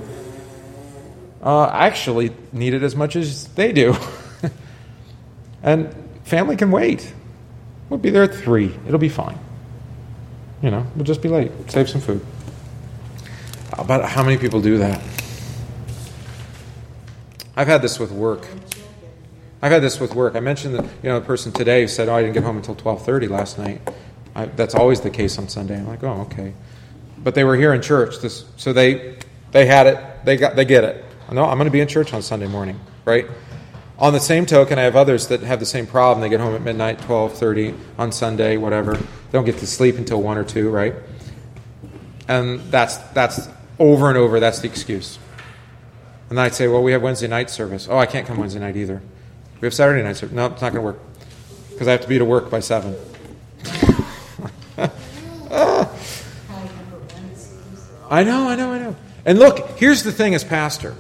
I actually need it as much as they do. And family can wait. We'll be there at 3. It'll be fine. We'll just be late. Save some food. But how many people do that? I've had this with work. I mentioned that, the person today who said, I didn't get home until 12:30 last night. That's always the case on Sunday. I'm like, oh, okay. But they were here in church, so they had it. They get it. No, I'm going to be in church on Sunday morning, right? On the same token, I have others that have the same problem. They get home at midnight, 12:30 on Sunday, whatever. They don't get to sleep until 1 or 2, right? And that's over and over. That's the excuse. And then I'd say, well, we have Wednesday night service. Oh, I can't come Wednesday night either. We have Saturday night service. No, it's not going to work because I have to be to work by 7. I know. And look, here's the thing as pastor.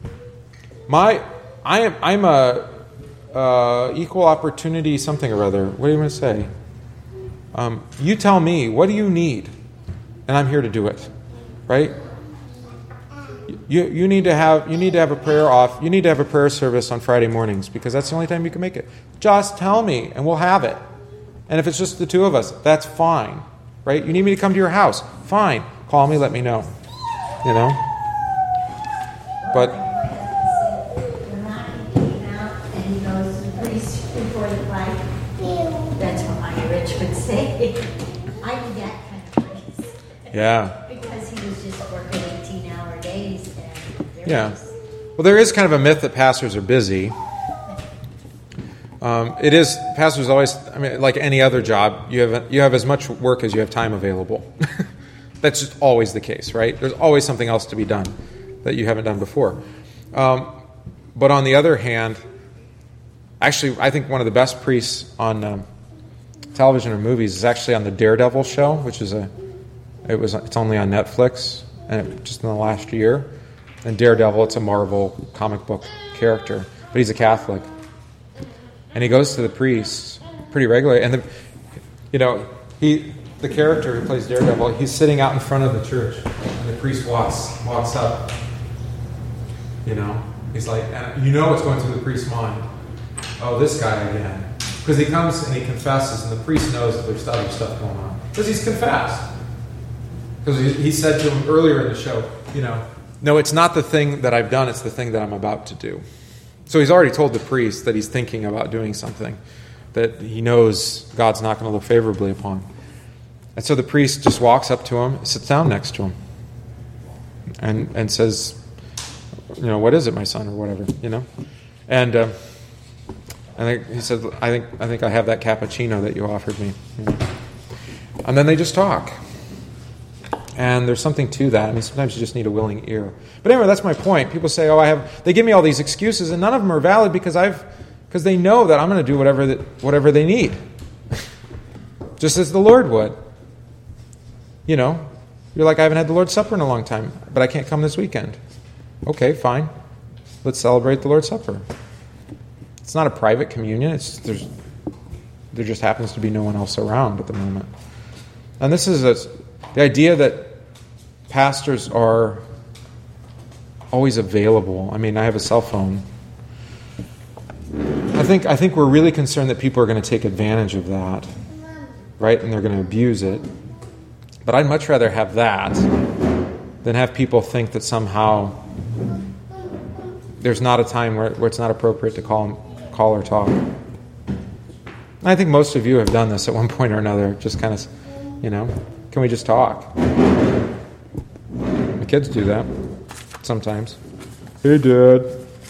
I'm a equal opportunity something or other. What do you want to say? You tell me, what do you need? And I'm here to do it. Right? You need to have a prayer off. You need to have a prayer service on Friday mornings because that's the only time you can make it. Just tell me and we'll have it. And if it's just the two of us, that's fine. Right? You need me to come to your house. Fine. Call me, let me know. But
when I came out and he goes to the priest before the fight, that's what my rich would say. I need that kind of place.
Yeah.
Because he was just working 18-hour days. And
Well, there is kind of a myth that pastors are busy. It is. Pastors always. I mean, like any other job, you have as much work as you have time available. That's just always the case, right? There's always something else to be done that you haven't done before. But on the other hand, actually, I think one of the best priests on television or movies is actually on the Daredevil show, which is it's only on Netflix, and just in the last year. And Daredevil, it's a Marvel comic book character, but he's a Catholic. And he goes to the priest pretty regularly. And the character who plays Daredevil, he's sitting out in front of the church, and the priest walks up. He's like, and what's going through the priest's mind? Oh, this guy again. Because he comes and he confesses, and the priest knows that there's other stuff going on. Because he's confessed. Because he said to him earlier in the show, no, it's not the thing that I've done, it's the thing that I'm about to do. So he's already told the priest that he's thinking about doing something that he knows God's not going to look favorably upon. And so the priest just walks up to him, sits down next to him, and says, what is it, my son, or whatever, And he said, I think I have that cappuccino that you offered me. And then they just talk. And there's something to that. I mean, sometimes you just need a willing ear. But anyway, that's my point. People say, they give me all these excuses, and none of them are valid because they know that I'm going to do whatever they need. Just as the Lord would. You're like, I haven't had the Lord's Supper in a long time, but I can't come this weekend. Okay, fine. Let's celebrate the Lord's Supper. It's not a private communion. There just happens to be no one else around at the moment. And this is the idea that pastors are always available. I mean, I have a cell phone. I think we're really concerned that people are going to take advantage of that. right? And they're going to abuse it. But I'd much rather have that than have people think that somehow there's not a time where it's not appropriate to call or talk. I think most of you have done this at one point or another. Just kind of, can we just talk? The kids do that sometimes. Hey, Dad.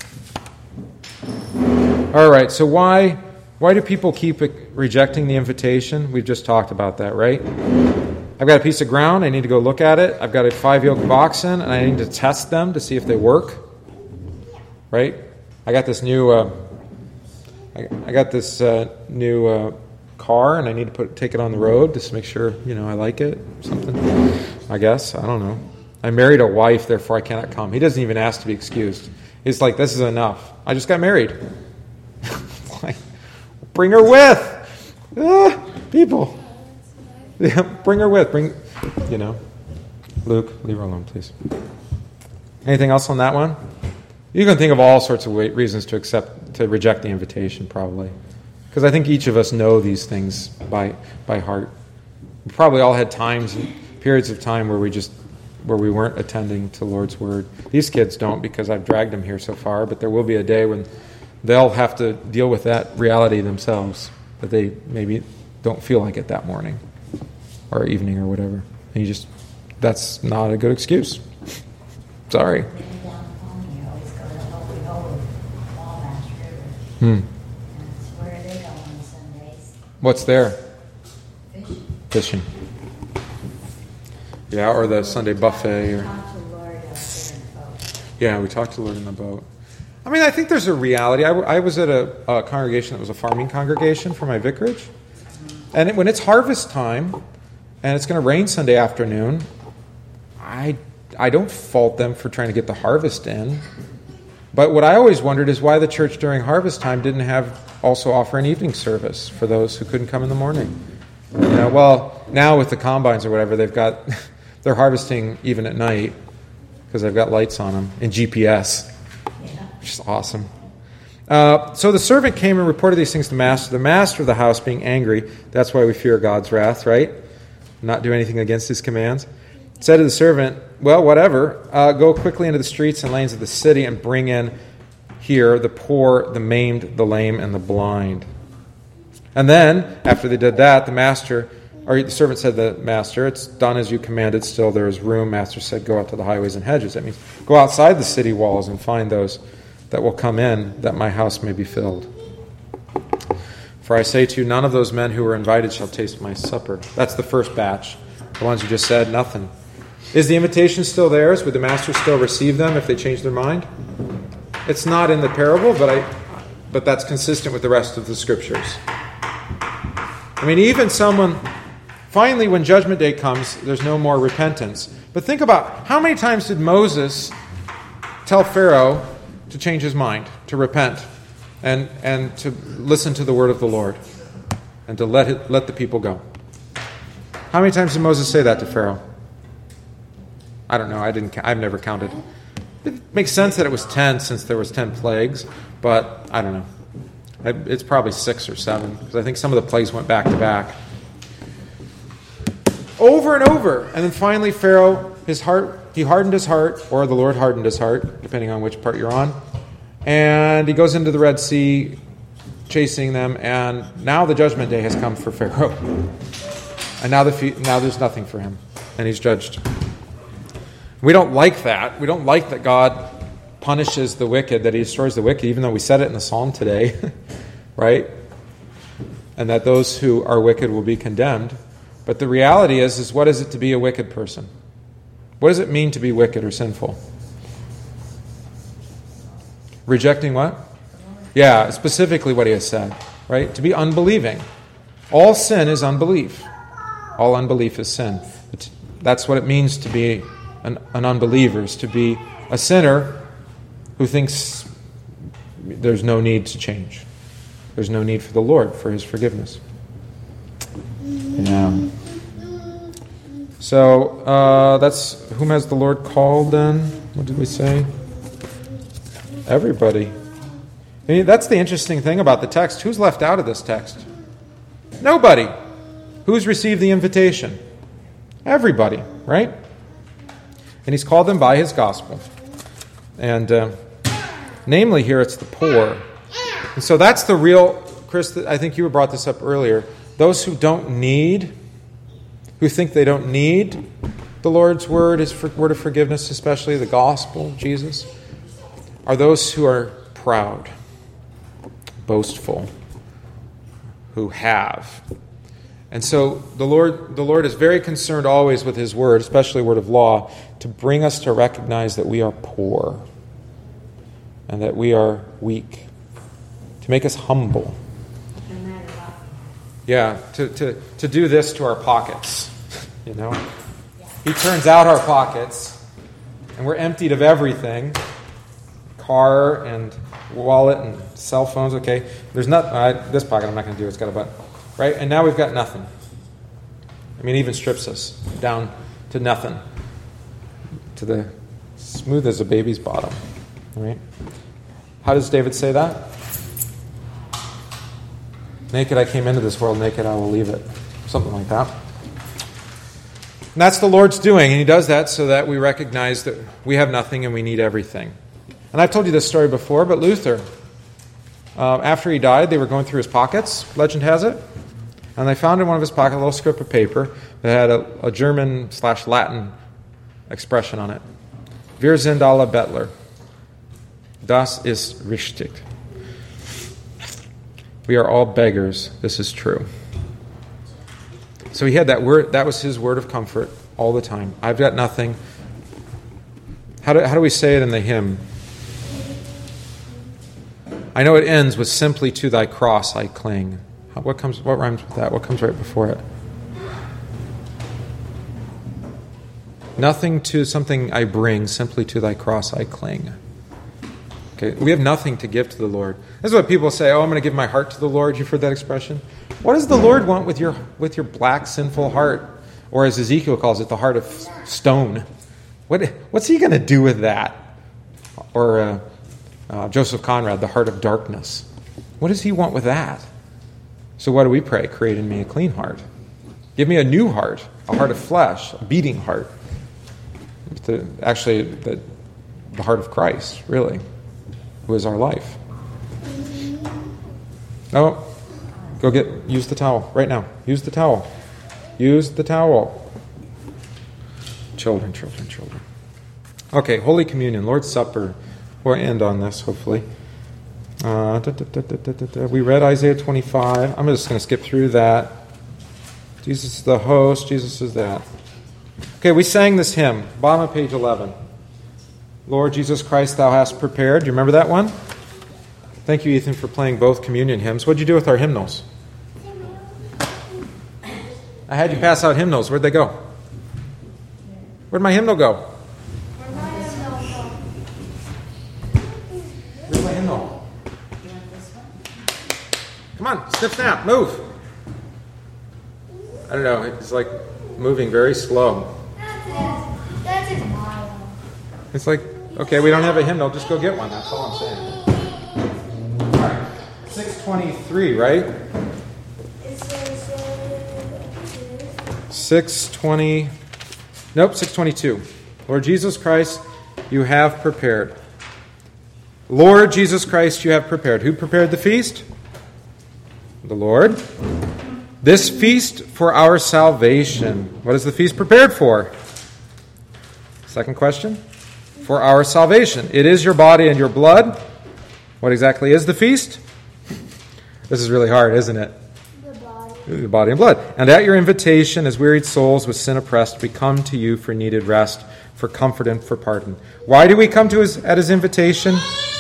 All right, so why do people keep rejecting the invitation? We've just talked about that, right? I've got a piece of ground. I need to go look at it. I've got a 5-yoke of oxen, and I need to test them to see if they work. Right? I got this new car, and I need to take it on the road just to make sure I like it. Something. I guess I don't know. I married a wife, therefore I cannot come. He doesn't even ask to be excused. He's like, this is enough. I just got married. Like, bring her with. People. Yeah, bring her with. Luke, leave her alone, please. Anything else on that one? You can think of all sorts of reasons to reject the invitation, probably. Because I think each of us know these things by heart. We probably all had periods of time where we weren't attending to the Lord's Word. These kids don't, because I've dragged them here so far, but there will be a day when they'll have to deal with that reality themselves, that they maybe don't feel like it that morning or evening or whatever. And that's not a good excuse. Sorry.
Where are they going on Sundays?
What's there? Fishing. Yeah, or the Sunday buffet. Yeah, we talked to the Lord in the boat. I mean, I think there's a reality. I was at a congregation that was a farming congregation for my vicarage. And when it's harvest time, and it's going to rain Sunday afternoon, I don't fault them for trying to get the harvest in. But what I always wondered is why the church during harvest time didn't also offer an evening service for those who couldn't come in the morning. Well, now with the combines or whatever, they're harvesting even at night because they've got lights on them and GPS, which is awesome. So the servant came and reported these things to the master. The master of the house, being angry, that's why we fear God's wrath, right? Not do anything against his commands. Said to the servant, well, whatever, go quickly into the streets and lanes of the city and bring in here the poor, the maimed, the lame, and the blind. And then, after they did that, the servant said to the master, it's done as you commanded, still there is room. Master said, go out to the highways and hedges. That means go outside the city walls and find those that will come in, that my house may be filled. For I say to you, none of those men who were invited shall taste my supper. That's the first batch. The ones who just said nothing. Is the invitation still theirs? Would the master still receive them if they change their mind? It's not in the parable, but that's consistent with the rest of the scriptures. I mean, even finally when Judgment Day comes, there's no more repentance. But think about, how many times did Moses tell Pharaoh to change his mind, to repent, and to listen to the word of the Lord, and to let the people go? How many times did Moses say that to Pharaoh? I don't know. I've never counted. It makes sense that it was 10 since there was 10 plagues, but I don't know. It's probably 6 or 7 because I think some of the plagues went back to back. Over and over. And then finally Pharaoh, he hardened his heart, or the Lord hardened his heart, depending on which part you're on. And he goes into the Red Sea chasing them, and now the Judgment Day has come for Pharaoh. And now there's nothing for him, and he's judged. We don't like that. We don't like that God punishes the wicked, that he destroys the wicked, even though we said it in the psalm today, right? And that those who are wicked will be condemned. But the reality is what is it to be a wicked person? What does it mean to be wicked or sinful? Rejecting what? Yeah, specifically what he has said, right? To be unbelieving. All sin is unbelief. All unbelief is sin. That's what it means to be an unbeliever, is to be a sinner who thinks there's no need to change. There's no need for the Lord, for his forgiveness. Yeah. So that's whom has the Lord called then? What did we say? Everybody. I mean, that's the interesting thing about the text. Who's left out of this text? Nobody. Who's received the invitation? Everybody, right? And he's called them by his gospel. And namely here, it's the poor. And so that's the real, Chris, I think you brought this up earlier. Those who don't need, who think they don't need the Lord's word, his word of forgiveness, especially the gospel, Jesus, are those who are proud, boastful, who have. And so the Lord is very concerned always with his word, especially word of law, to bring us to recognize that we are poor and that we are weak, to make us humble. Yeah, to do this to our pockets, you know. He turns out our pockets, and we're emptied of everything. Car and wallet and cell phones, okay. There's not, this pocket I'm not going to do, it's got a button. Right? And now we've got nothing. I mean, it even strips us down to nothing. To the smooth as a baby's bottom. Right? How does David say that? Naked I came into this world, naked I will leave it. Something like that. And that's the Lord's doing, and he does that so that we recognize that we have nothing and we need everything. And I've told you this story before, but Luther, after he died, they were going through his pockets, legend has it, and they found in one of his pockets a little strip of paper that had a German/Latin expression on it. Wir sind alle Bettler. Das ist richtig. We are all beggars. This is true. So he had that word. That was his word of comfort all the time. I've got nothing. How do we say it in the hymn? I know it ends with simply to thy cross I cling. What rhymes with that? What comes right before it? Nothing to something I bring, simply to thy cross I cling. Okay, we have nothing to give to the Lord. This is what people say, I'm going to give my heart to the Lord. You've heard that expression? What does the Lord want with your black, sinful heart? Or as Ezekiel calls it, the heart of stone. What's he going to do with that? Or Joseph Conrad, the heart of darkness. What does he want with that? So what do we pray? Create in me a clean heart. Give me a new heart, a heart of flesh, a beating heart. Actually, the heart of Christ, really, who is our life. No, use the towel right now. Use the towel. Use the towel. Children. Okay, Holy Communion, Lord's Supper. We'll end on this, hopefully. We read Isaiah 25. I'm just going to skip through that. Jesus is the host. Jesus is that. Okay, we sang this hymn, bottom of page 11. Lord Jesus Christ, thou hast prepared. Do you remember that one? Thank you, Ethan, for playing both communion hymns. What did you do with our hymnals? I had you pass out hymnals. Where'd they go? Where'd my hymnal go? Where's my hymnal? Come on, snap, move. I don't know, it's like moving very slow.
That's it.
It's like, okay, we don't have a hymnal, just go get one. That's all I'm saying. All right, 623, right? 622. Lord Jesus Christ, you have prepared. Lord Jesus Christ, you have prepared. Who prepared the feast? The Lord. This feast for our salvation. What is the feast prepared for? Second question. For our salvation. It is your body and your blood. What exactly is the feast? This is really hard, isn't it? The body and blood. And at your invitation, as wearied souls with sin oppressed, we come to you for needed rest, for comfort and for pardon. Why do we come to at his invitation?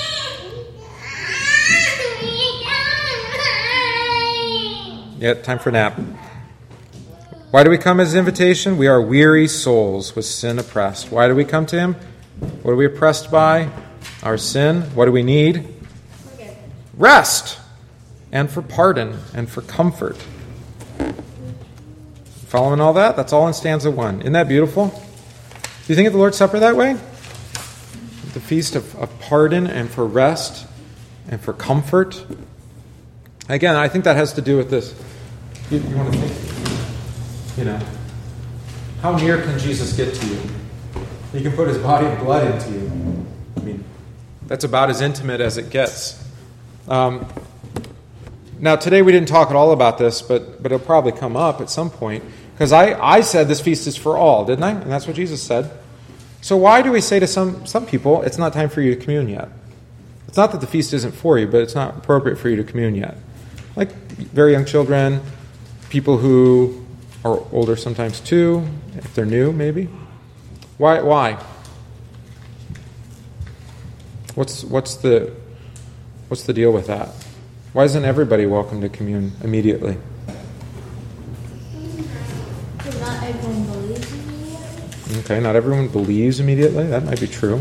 Yeah, time for a nap. Why do we come at his invitation? We are weary souls with sin oppressed. Why do we come to him? What are we oppressed by? Our sin. What do we need? Rest. And for pardon and for comfort. Following all that? That's all in stanza 1. Isn't that beautiful? Do you think of the Lord's Supper that way? The feast of pardon and for rest and for comfort. Again, I think that has to do with this. You want to think? How near can Jesus get to you? He can put his body and blood into you. I mean, that's about as intimate as it gets. Now, today we didn't talk at all about this, but it'll probably come up at some point. Because I said this feast is for all, didn't I? And that's what Jesus said. So why do we say to some people, it's not time for you to commune yet? It's not that the feast isn't for you, but it's not appropriate for you to commune yet. Like very young children, people who are older sometimes too, if they're new maybe. Why? What's the deal with that? Why isn't everybody welcome to commune immediately?
Because not everyone believes immediately.
Okay, not everyone believes immediately. That might be true.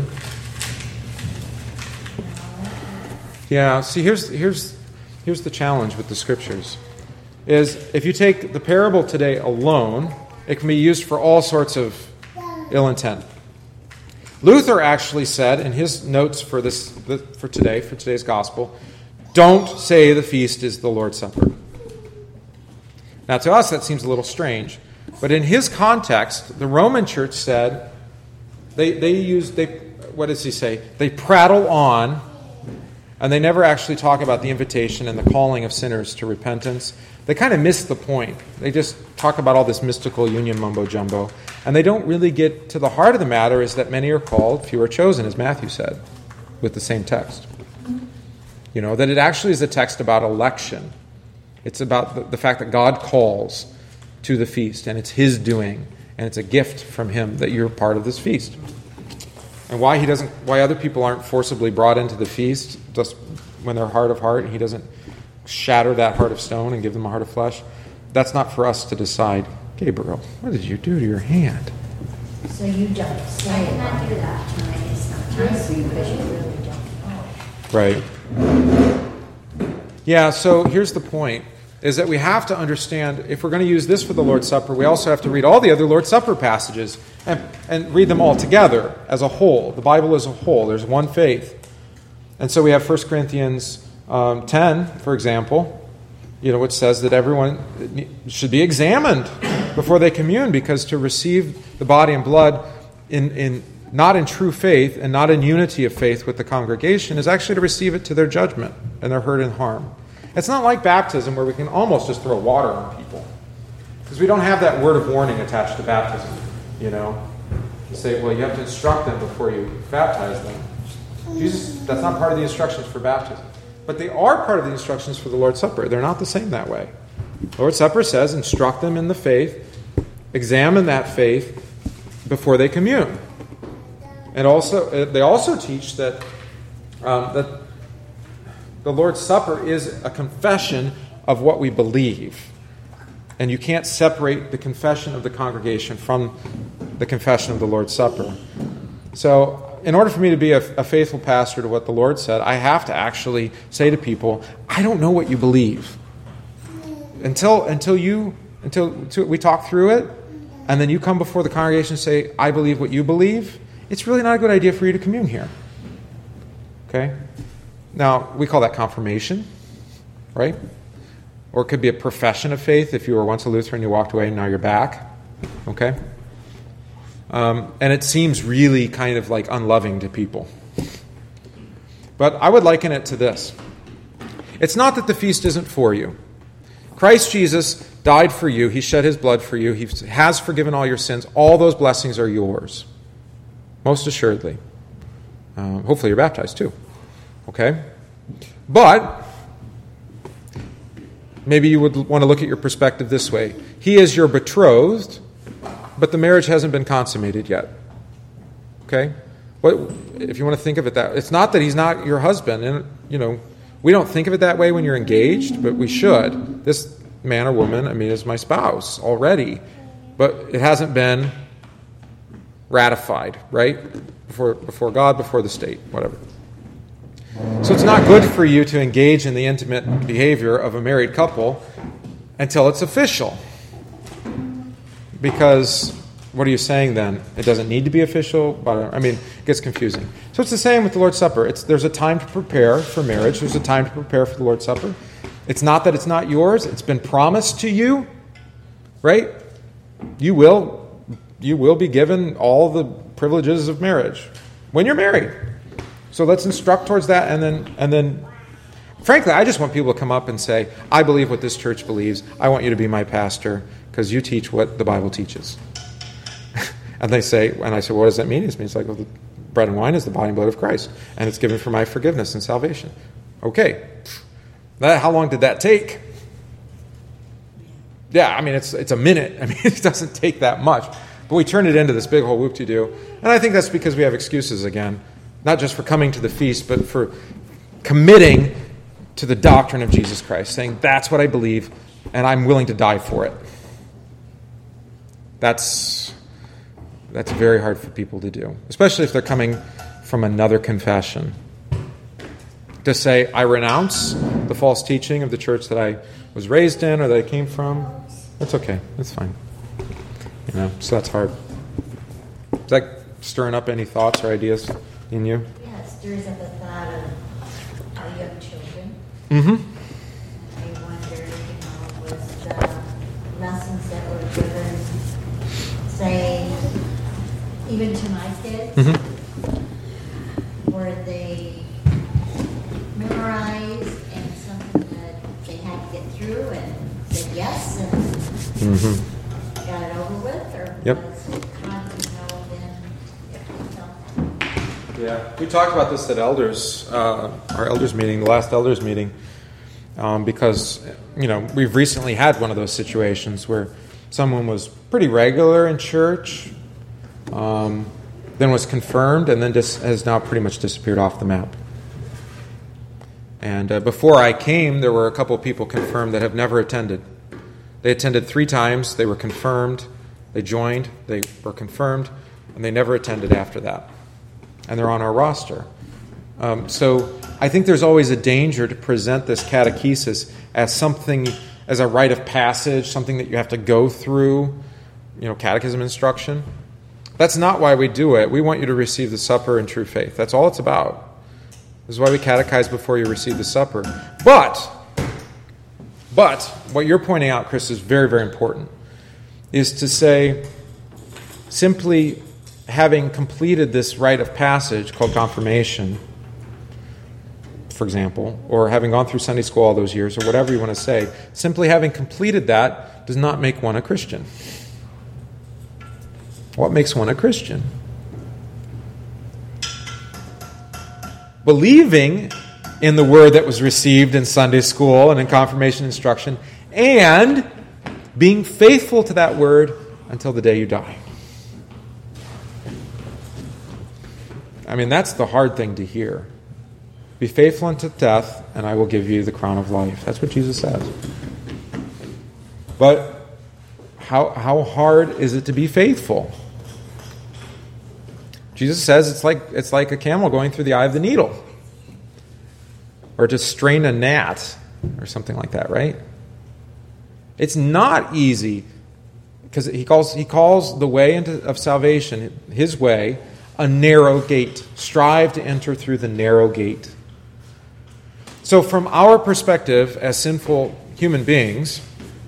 Yeah, see, here's the challenge with the Scriptures. Is if you take the parable today alone, it can be used for all sorts of ill intent. Luther actually said in his notes for today's gospel, don't say the feast is the Lord's Supper. Now to us that seems a little strange, but in his context, the Roman Church said what does he say? They prattle on, and they never actually talk about the invitation and the calling of sinners to repentance. They kind of miss the point. They just talk about all this mystical union mumbo-jumbo. And they don't really get to the heart of the matter, is that many are called, few are chosen, as Matthew said, with the same text. That it actually is a text about election. It's about the fact that God calls to the feast, and it's His doing, and it's a gift from Him that you're part of this feast. And why other people aren't forcibly brought into the feast just when they're heart of heart, and He doesn't shatter that heart of stone and give them a heart of flesh, that's not for us to decide. Gabriel, what did you do to your hand?
So you don't say I cannot do that tonight. It's not time for you because you really don't know.
Right. Yeah, so here's the point, is that we have to understand, if we're going to use this for the Lord's Supper, we also have to read all the other Lord's Supper passages and read them all together as a whole. The Bible as a whole. There's one faith. And so we have 1 Corinthians 10, for example, which says that everyone should be examined before they commune, because to receive the body and blood not in true faith and not in unity of faith with the congregation is actually to receive it to their judgment and their hurt and harm. It's not like baptism where we can almost just throw water on people, because we don't have that word of warning attached to baptism. You say, well, you have to instruct them before you baptize them. That's not part of the instructions for baptism. But they are part of the instructions for the Lord's Supper. They're not the same that way. The Lord's Supper says, instruct them in the faith, examine that faith before they commune. And also, they also teach that the Lord's Supper is a confession of what we believe. And you can't separate the confession of the congregation from the confession of the Lord's Supper. So, in order for me to be a faithful pastor to what the Lord said, I have to actually say to people, I don't know what you believe. Until we talk through it, and then you come before the congregation and say, I believe what you believe, it's really not a good idea for you to commune here. Okay? Now, we call that confirmation, right? Or it could be a profession of faith if you were once a Lutheran, you walked away, and now you're back. Okay? And it seems really kind of like unloving to people. But I would liken it to this. It's not that the feast isn't for you. Christ Jesus died for you. He shed His blood for you. He has forgiven all your sins. All those blessings are yours. Most assuredly. Hopefully you're baptized too. Okay? But maybe you would want to look at your perspective this way. He is your betrothed, but the marriage hasn't been consummated yet. Okay? If you want to think of it that way, it's not that he's not your husband. And, we don't think of it that way when you're engaged, but we should. This man or woman, is my spouse already. But it hasn't been ratified, right? Before God, before the state, whatever. So it's not good for you to engage in the intimate behavior of a married couple until it's official. Because what are you saying then? It doesn't need to be official? But it gets confusing. So it's the same with the Lord's Supper. There's a time to prepare for marriage. There's a time to prepare for the Lord's Supper. It's not that it's not yours. It's been promised to you, right? you will be given all the privileges of marriage when you're married. So let's instruct towards that, and then frankly, I just want people to come up and say, I believe what this church believes. I want you to be my pastor because you teach what the Bible teaches. And I say, what does that mean? It means like, well, the bread and wine is the body and blood of Christ, and it's given for my forgiveness and salvation. Okay. How long did that take? Yeah, I mean, it's a minute. I mean, it doesn't take that much. But we turn it into this big whole whoop-de-doo. And I think that's because we have excuses again, not just for coming to the feast, but for committing to the doctrine of Jesus Christ, saying, that's what I believe, and I'm willing to die for it. That's very hard for people to do, especially if they're coming from another confession. To say, I renounce the false teaching of the church that I was raised in or that I came from, that's okay. That's fine. So that's hard. Is that stirring up any thoughts or ideas in you?
Yeah, it stirs up a thought of our young children.
Mm-hmm.
I wonder, was the lessons that were given, say, even to my kids, were they memorized and something that they had to get through and said yes and got it over with, or was it constantly held in everything?
Yeah, we talked about this at our elders meeting, the last elders meeting, because we've recently had one of those situations where someone was pretty regular in church, then was confirmed, and then just has now pretty much disappeared off the map. And before I came, there were a couple of people confirmed that have never attended. They attended 3 times, they were confirmed, they joined, they were confirmed, and they never attended after that. And they're on our roster. So I think there's always a danger to present this catechesis as something, as a rite of passage, something that you have to go through, catechism instruction. That's not why we do it. We want you to receive the supper in true faith. That's all it's about. This is why we catechize before you receive the supper. But what you're pointing out, Chris, is very, very important, is to say, simply having completed this rite of passage called confirmation, for example, or having gone through Sunday school all those years, or whatever you want to say, simply having completed that does not make one a Christian. What makes one a Christian? Believing in the word that was received in Sunday school and in confirmation instruction, and being faithful to that word until the day you die. I mean, that's the hard thing to hear. Be faithful unto death, and I will give you the crown of life. That's what Jesus says. But how hard is it to be faithful? Jesus says it's like a camel going through the eye of the needle, or to strain a gnat, or something like that, right? It's not easy, because he calls the way of salvation, his way, a narrow gate. Strive to enter through the narrow gate. So from our perspective as sinful human beings,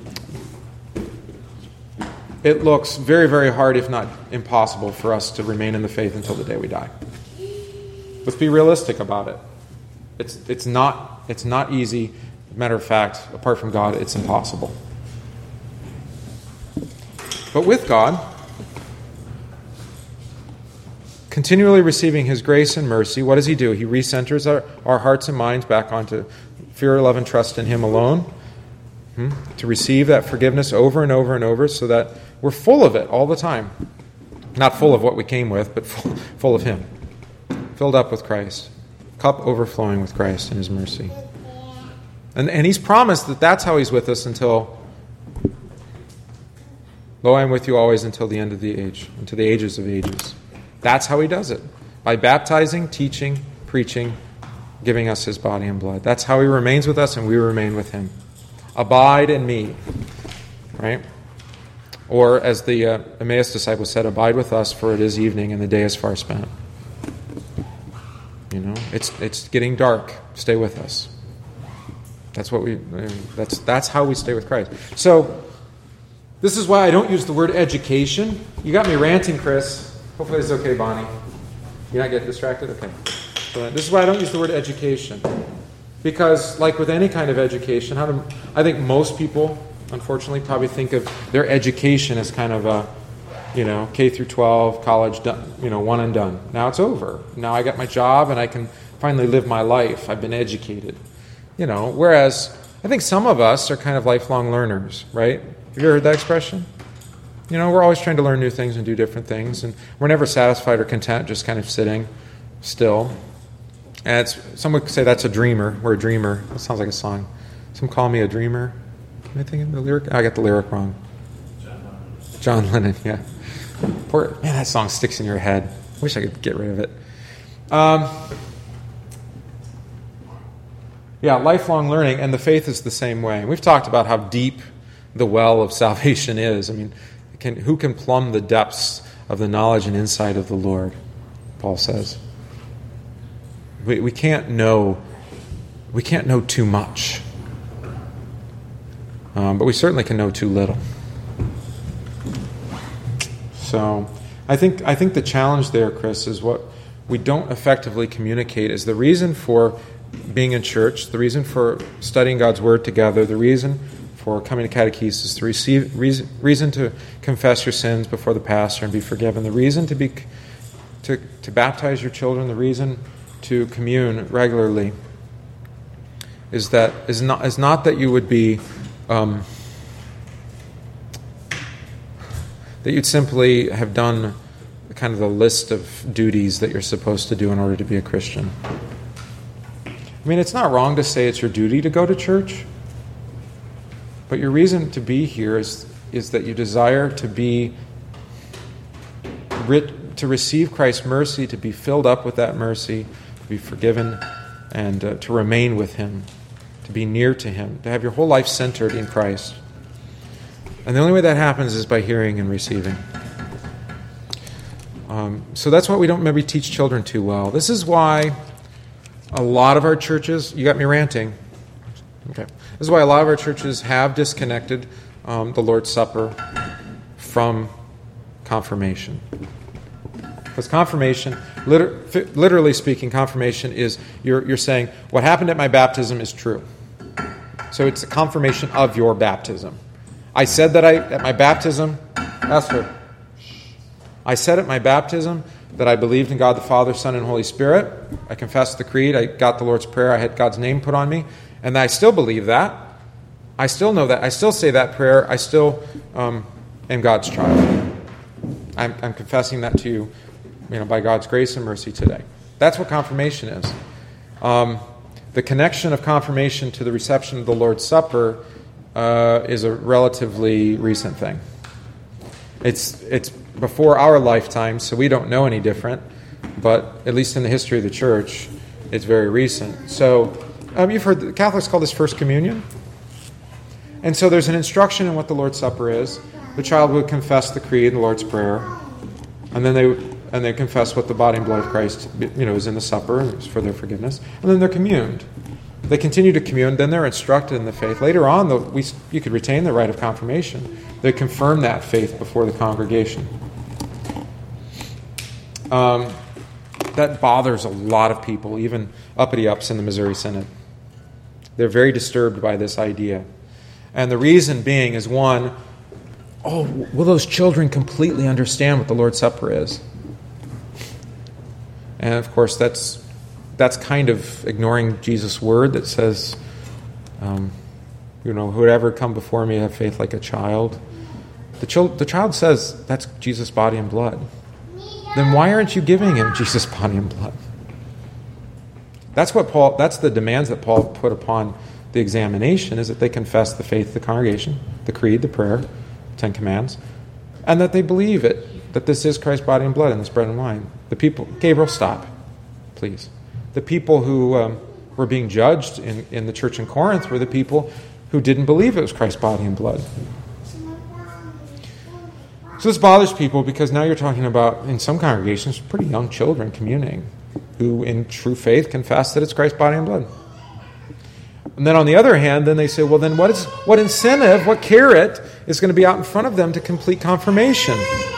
it looks very, very hard, if not impossible, for us to remain in the faith until the day we die. Let's be realistic about it. It's not easy. Matter of fact, apart from God, it's impossible. But with God, continually receiving His grace and mercy, what does He do? He recenters our hearts and minds back onto fear, love, and trust in Him alone. To receive that forgiveness over and over and over, so that we're full of it all the time. Not full of what we came with, but full of Him. Filled up with Christ. Cup overflowing with Christ and His mercy. And He's promised that that's how He's with us until, lo, I am with you always until the end of the age, until the ages of ages. That's how He does it. By baptizing, teaching, preaching, giving us His body and blood. That's how He remains with us, and we remain with Him. Abide in me, right? Or as the Emmaus disciples said, abide with us, for it is evening and the day is far spent. It's getting dark. Stay with us. That's how we stay with Christ. So This is why I don't use the word education. You got me ranting, Chris. Hopefully it's okay, Bonnie. You're not getting distracted? Okay. So this is why I don't use the word education. Because, like with any kind of education, I think most people, unfortunately, probably think of their education as kind of a, K through 12, college, done, one and done. Now it's over. Now I got my job and I can finally live my life. I've been educated. Whereas I think some of us are kind of lifelong learners, right? Have you ever heard that expression? We're always trying to learn new things and do different things, and we're never satisfied or content just kind of sitting still. And some would say that's a dreamer. We're a dreamer. That sounds like a song. Some call me a dreamer. Am I thinking the lyric? I got the lyric wrong. John Lennon, yeah. Man, that song sticks in your head. Wish I could get rid of it. Lifelong learning, and the faith is the same way. We've talked about how deep the well of salvation is. I mean, who can plumb the depths of the knowledge and insight of the Lord? Paul says. We can't know too much, but we certainly can know too little. So, I think the challenge there, Chris, is what we don't effectively communicate is the reason for being in church, the reason for studying God's Word together, the reason for coming to catechesis, the reason to confess your sins before the pastor and be forgiven, the reason to baptize your children, the reason to commune regularly is not that you would be that you'd simply have done kind of the list of duties that you're supposed to do in order to be a Christian. I mean, it's not wrong to say it's your duty to go to church, but your reason to be here is that you desire to receive Christ's mercy, to be filled up with that mercy, to be forgiven, and to remain with Him, to be near to Him, to have your whole life centered in Christ. And the only way that happens is by hearing and receiving. So that's why we don't maybe teach children too well. This is why a lot of our churches, you got me ranting. Okay. This is why a lot of our churches have disconnected the Lord's Supper from confirmation. Because confirmation, literally speaking, confirmation is you're saying, what happened at my baptism is true. So it's a confirmation of your baptism. I said that at my baptism, Esther, I said at my baptism that I believed in God the Father, Son, and Holy Spirit. I confessed the creed. I got the Lord's Prayer. I had God's name put on me. And I still believe that. I still know that. I still say that prayer. I still am God's child. I'm confessing that to you, by God's grace and mercy today. That's what confirmation is. The connection of confirmation to the reception of the Lord's Supper is a relatively recent thing. It's before our lifetime, so we don't know any different. But at least in the history of the church, it's very recent. So you've heard the Catholics call this First Communion. And so there's an instruction in what the Lord's Supper is. The child would confess the creed, the Lord's Prayer, and then they confess what the body and blood of Christ, is in the supper for their forgiveness, and then they're communed. They continue to commune, then they're instructed in the faith. Later on, you could retain the rite of confirmation. They confirm that faith before the congregation. That bothers a lot of people, even uppity-ups in the Missouri Synod. They're very disturbed by this idea. And the reason being is, one, will those children completely understand what the Lord's Supper is? And of course, that's kind of ignoring Jesus' word that says, whoever come before me have faith like a child. The child says that's Jesus' body and blood. Then why aren't you giving him Jesus' body and blood? That's the demands that Paul put upon the examination, is that they confess the faith of the congregation, the creed, the prayer, 10 commands, and that they believe it, that this is Christ's body and blood in this bread and wine. The people, Gabriel, stop, please. The people who were being judged in the church in Corinth were the people who didn't believe it was Christ's body and blood. So this bothers people because now you're talking about, in some congregations, pretty young children communing who in true faith confess that it's Christ's body and blood. And then on the other hand, then they say, well, then what incentive, what carrot is going to be out in front of them to complete confirmation?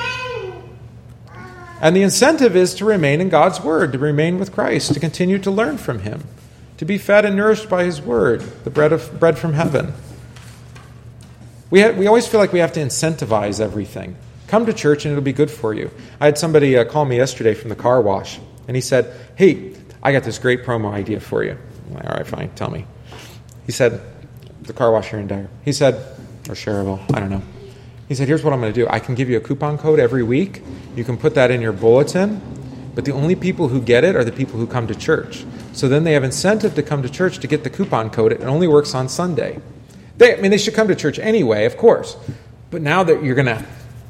And the incentive is to remain in God's Word, to remain with Christ, to continue to learn from Him, to be fed and nourished by His Word, the bread from heaven. We always feel like we have to incentivize everything. Come to church and it'll be good for you. I had somebody call me yesterday from the car wash, and he said, hey, I got this great promo idea for you. I'm like, all right, fine, tell me. He said, the car wash here in Dyer. He said, or Cherville, I don't know. He said, here's what I'm going to do. I can give you a coupon code every week. You can put that in your bulletin, but the only people who get it are the people who come to church. So then they have incentive to come to church to get the coupon code. It only works on Sunday. They should come to church anyway, of course. But now that you're going to,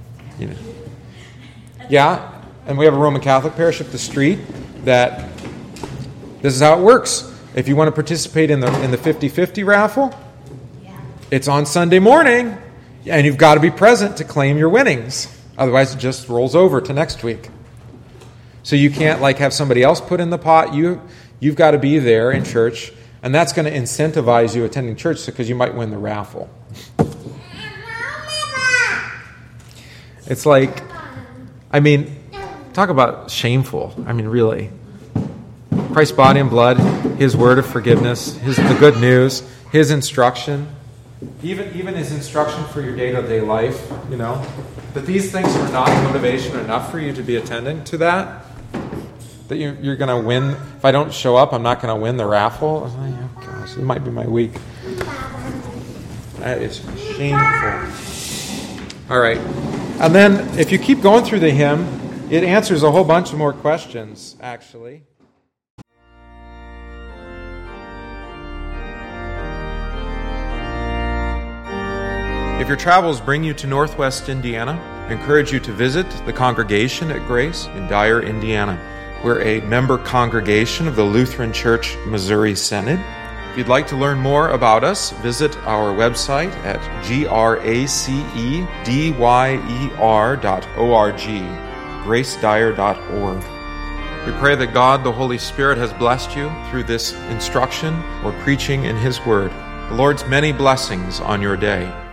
Yeah, and we have a Roman Catholic parish up the street that this is how it works. If you want to participate in the 50-50 raffle, it's on Sunday morning, and you've got to be present to claim your winnings. Otherwise, it just rolls over to next week. So you can't have somebody else put in the pot. You've got to be there in church, and that's going to incentivize you attending church because you might win the raffle. It's talk about shameful. Really. Christ's body and blood, His word of forgiveness, the good news, His instruction, even His instruction for your day-to-day life, that these things are not motivation enough for you to be attending to that you're going to win. If I don't show up, I'm not going to win the raffle. Oh, gosh, it might be my week. That is shameful. All right. And then if you keep going through the hymn, it answers a whole bunch of more questions, actually. If your travels bring you to Northwest Indiana, I encourage you to visit the congregation at Grace in Dyer, Indiana. We're a member congregation of the Lutheran Church Missouri Synod. If you'd like to learn more about us, visit our website at gracedyer.org, gracedyer.org. We pray that God, the Holy Spirit, has blessed you through this instruction or preaching in His Word. The Lord's many blessings on your day.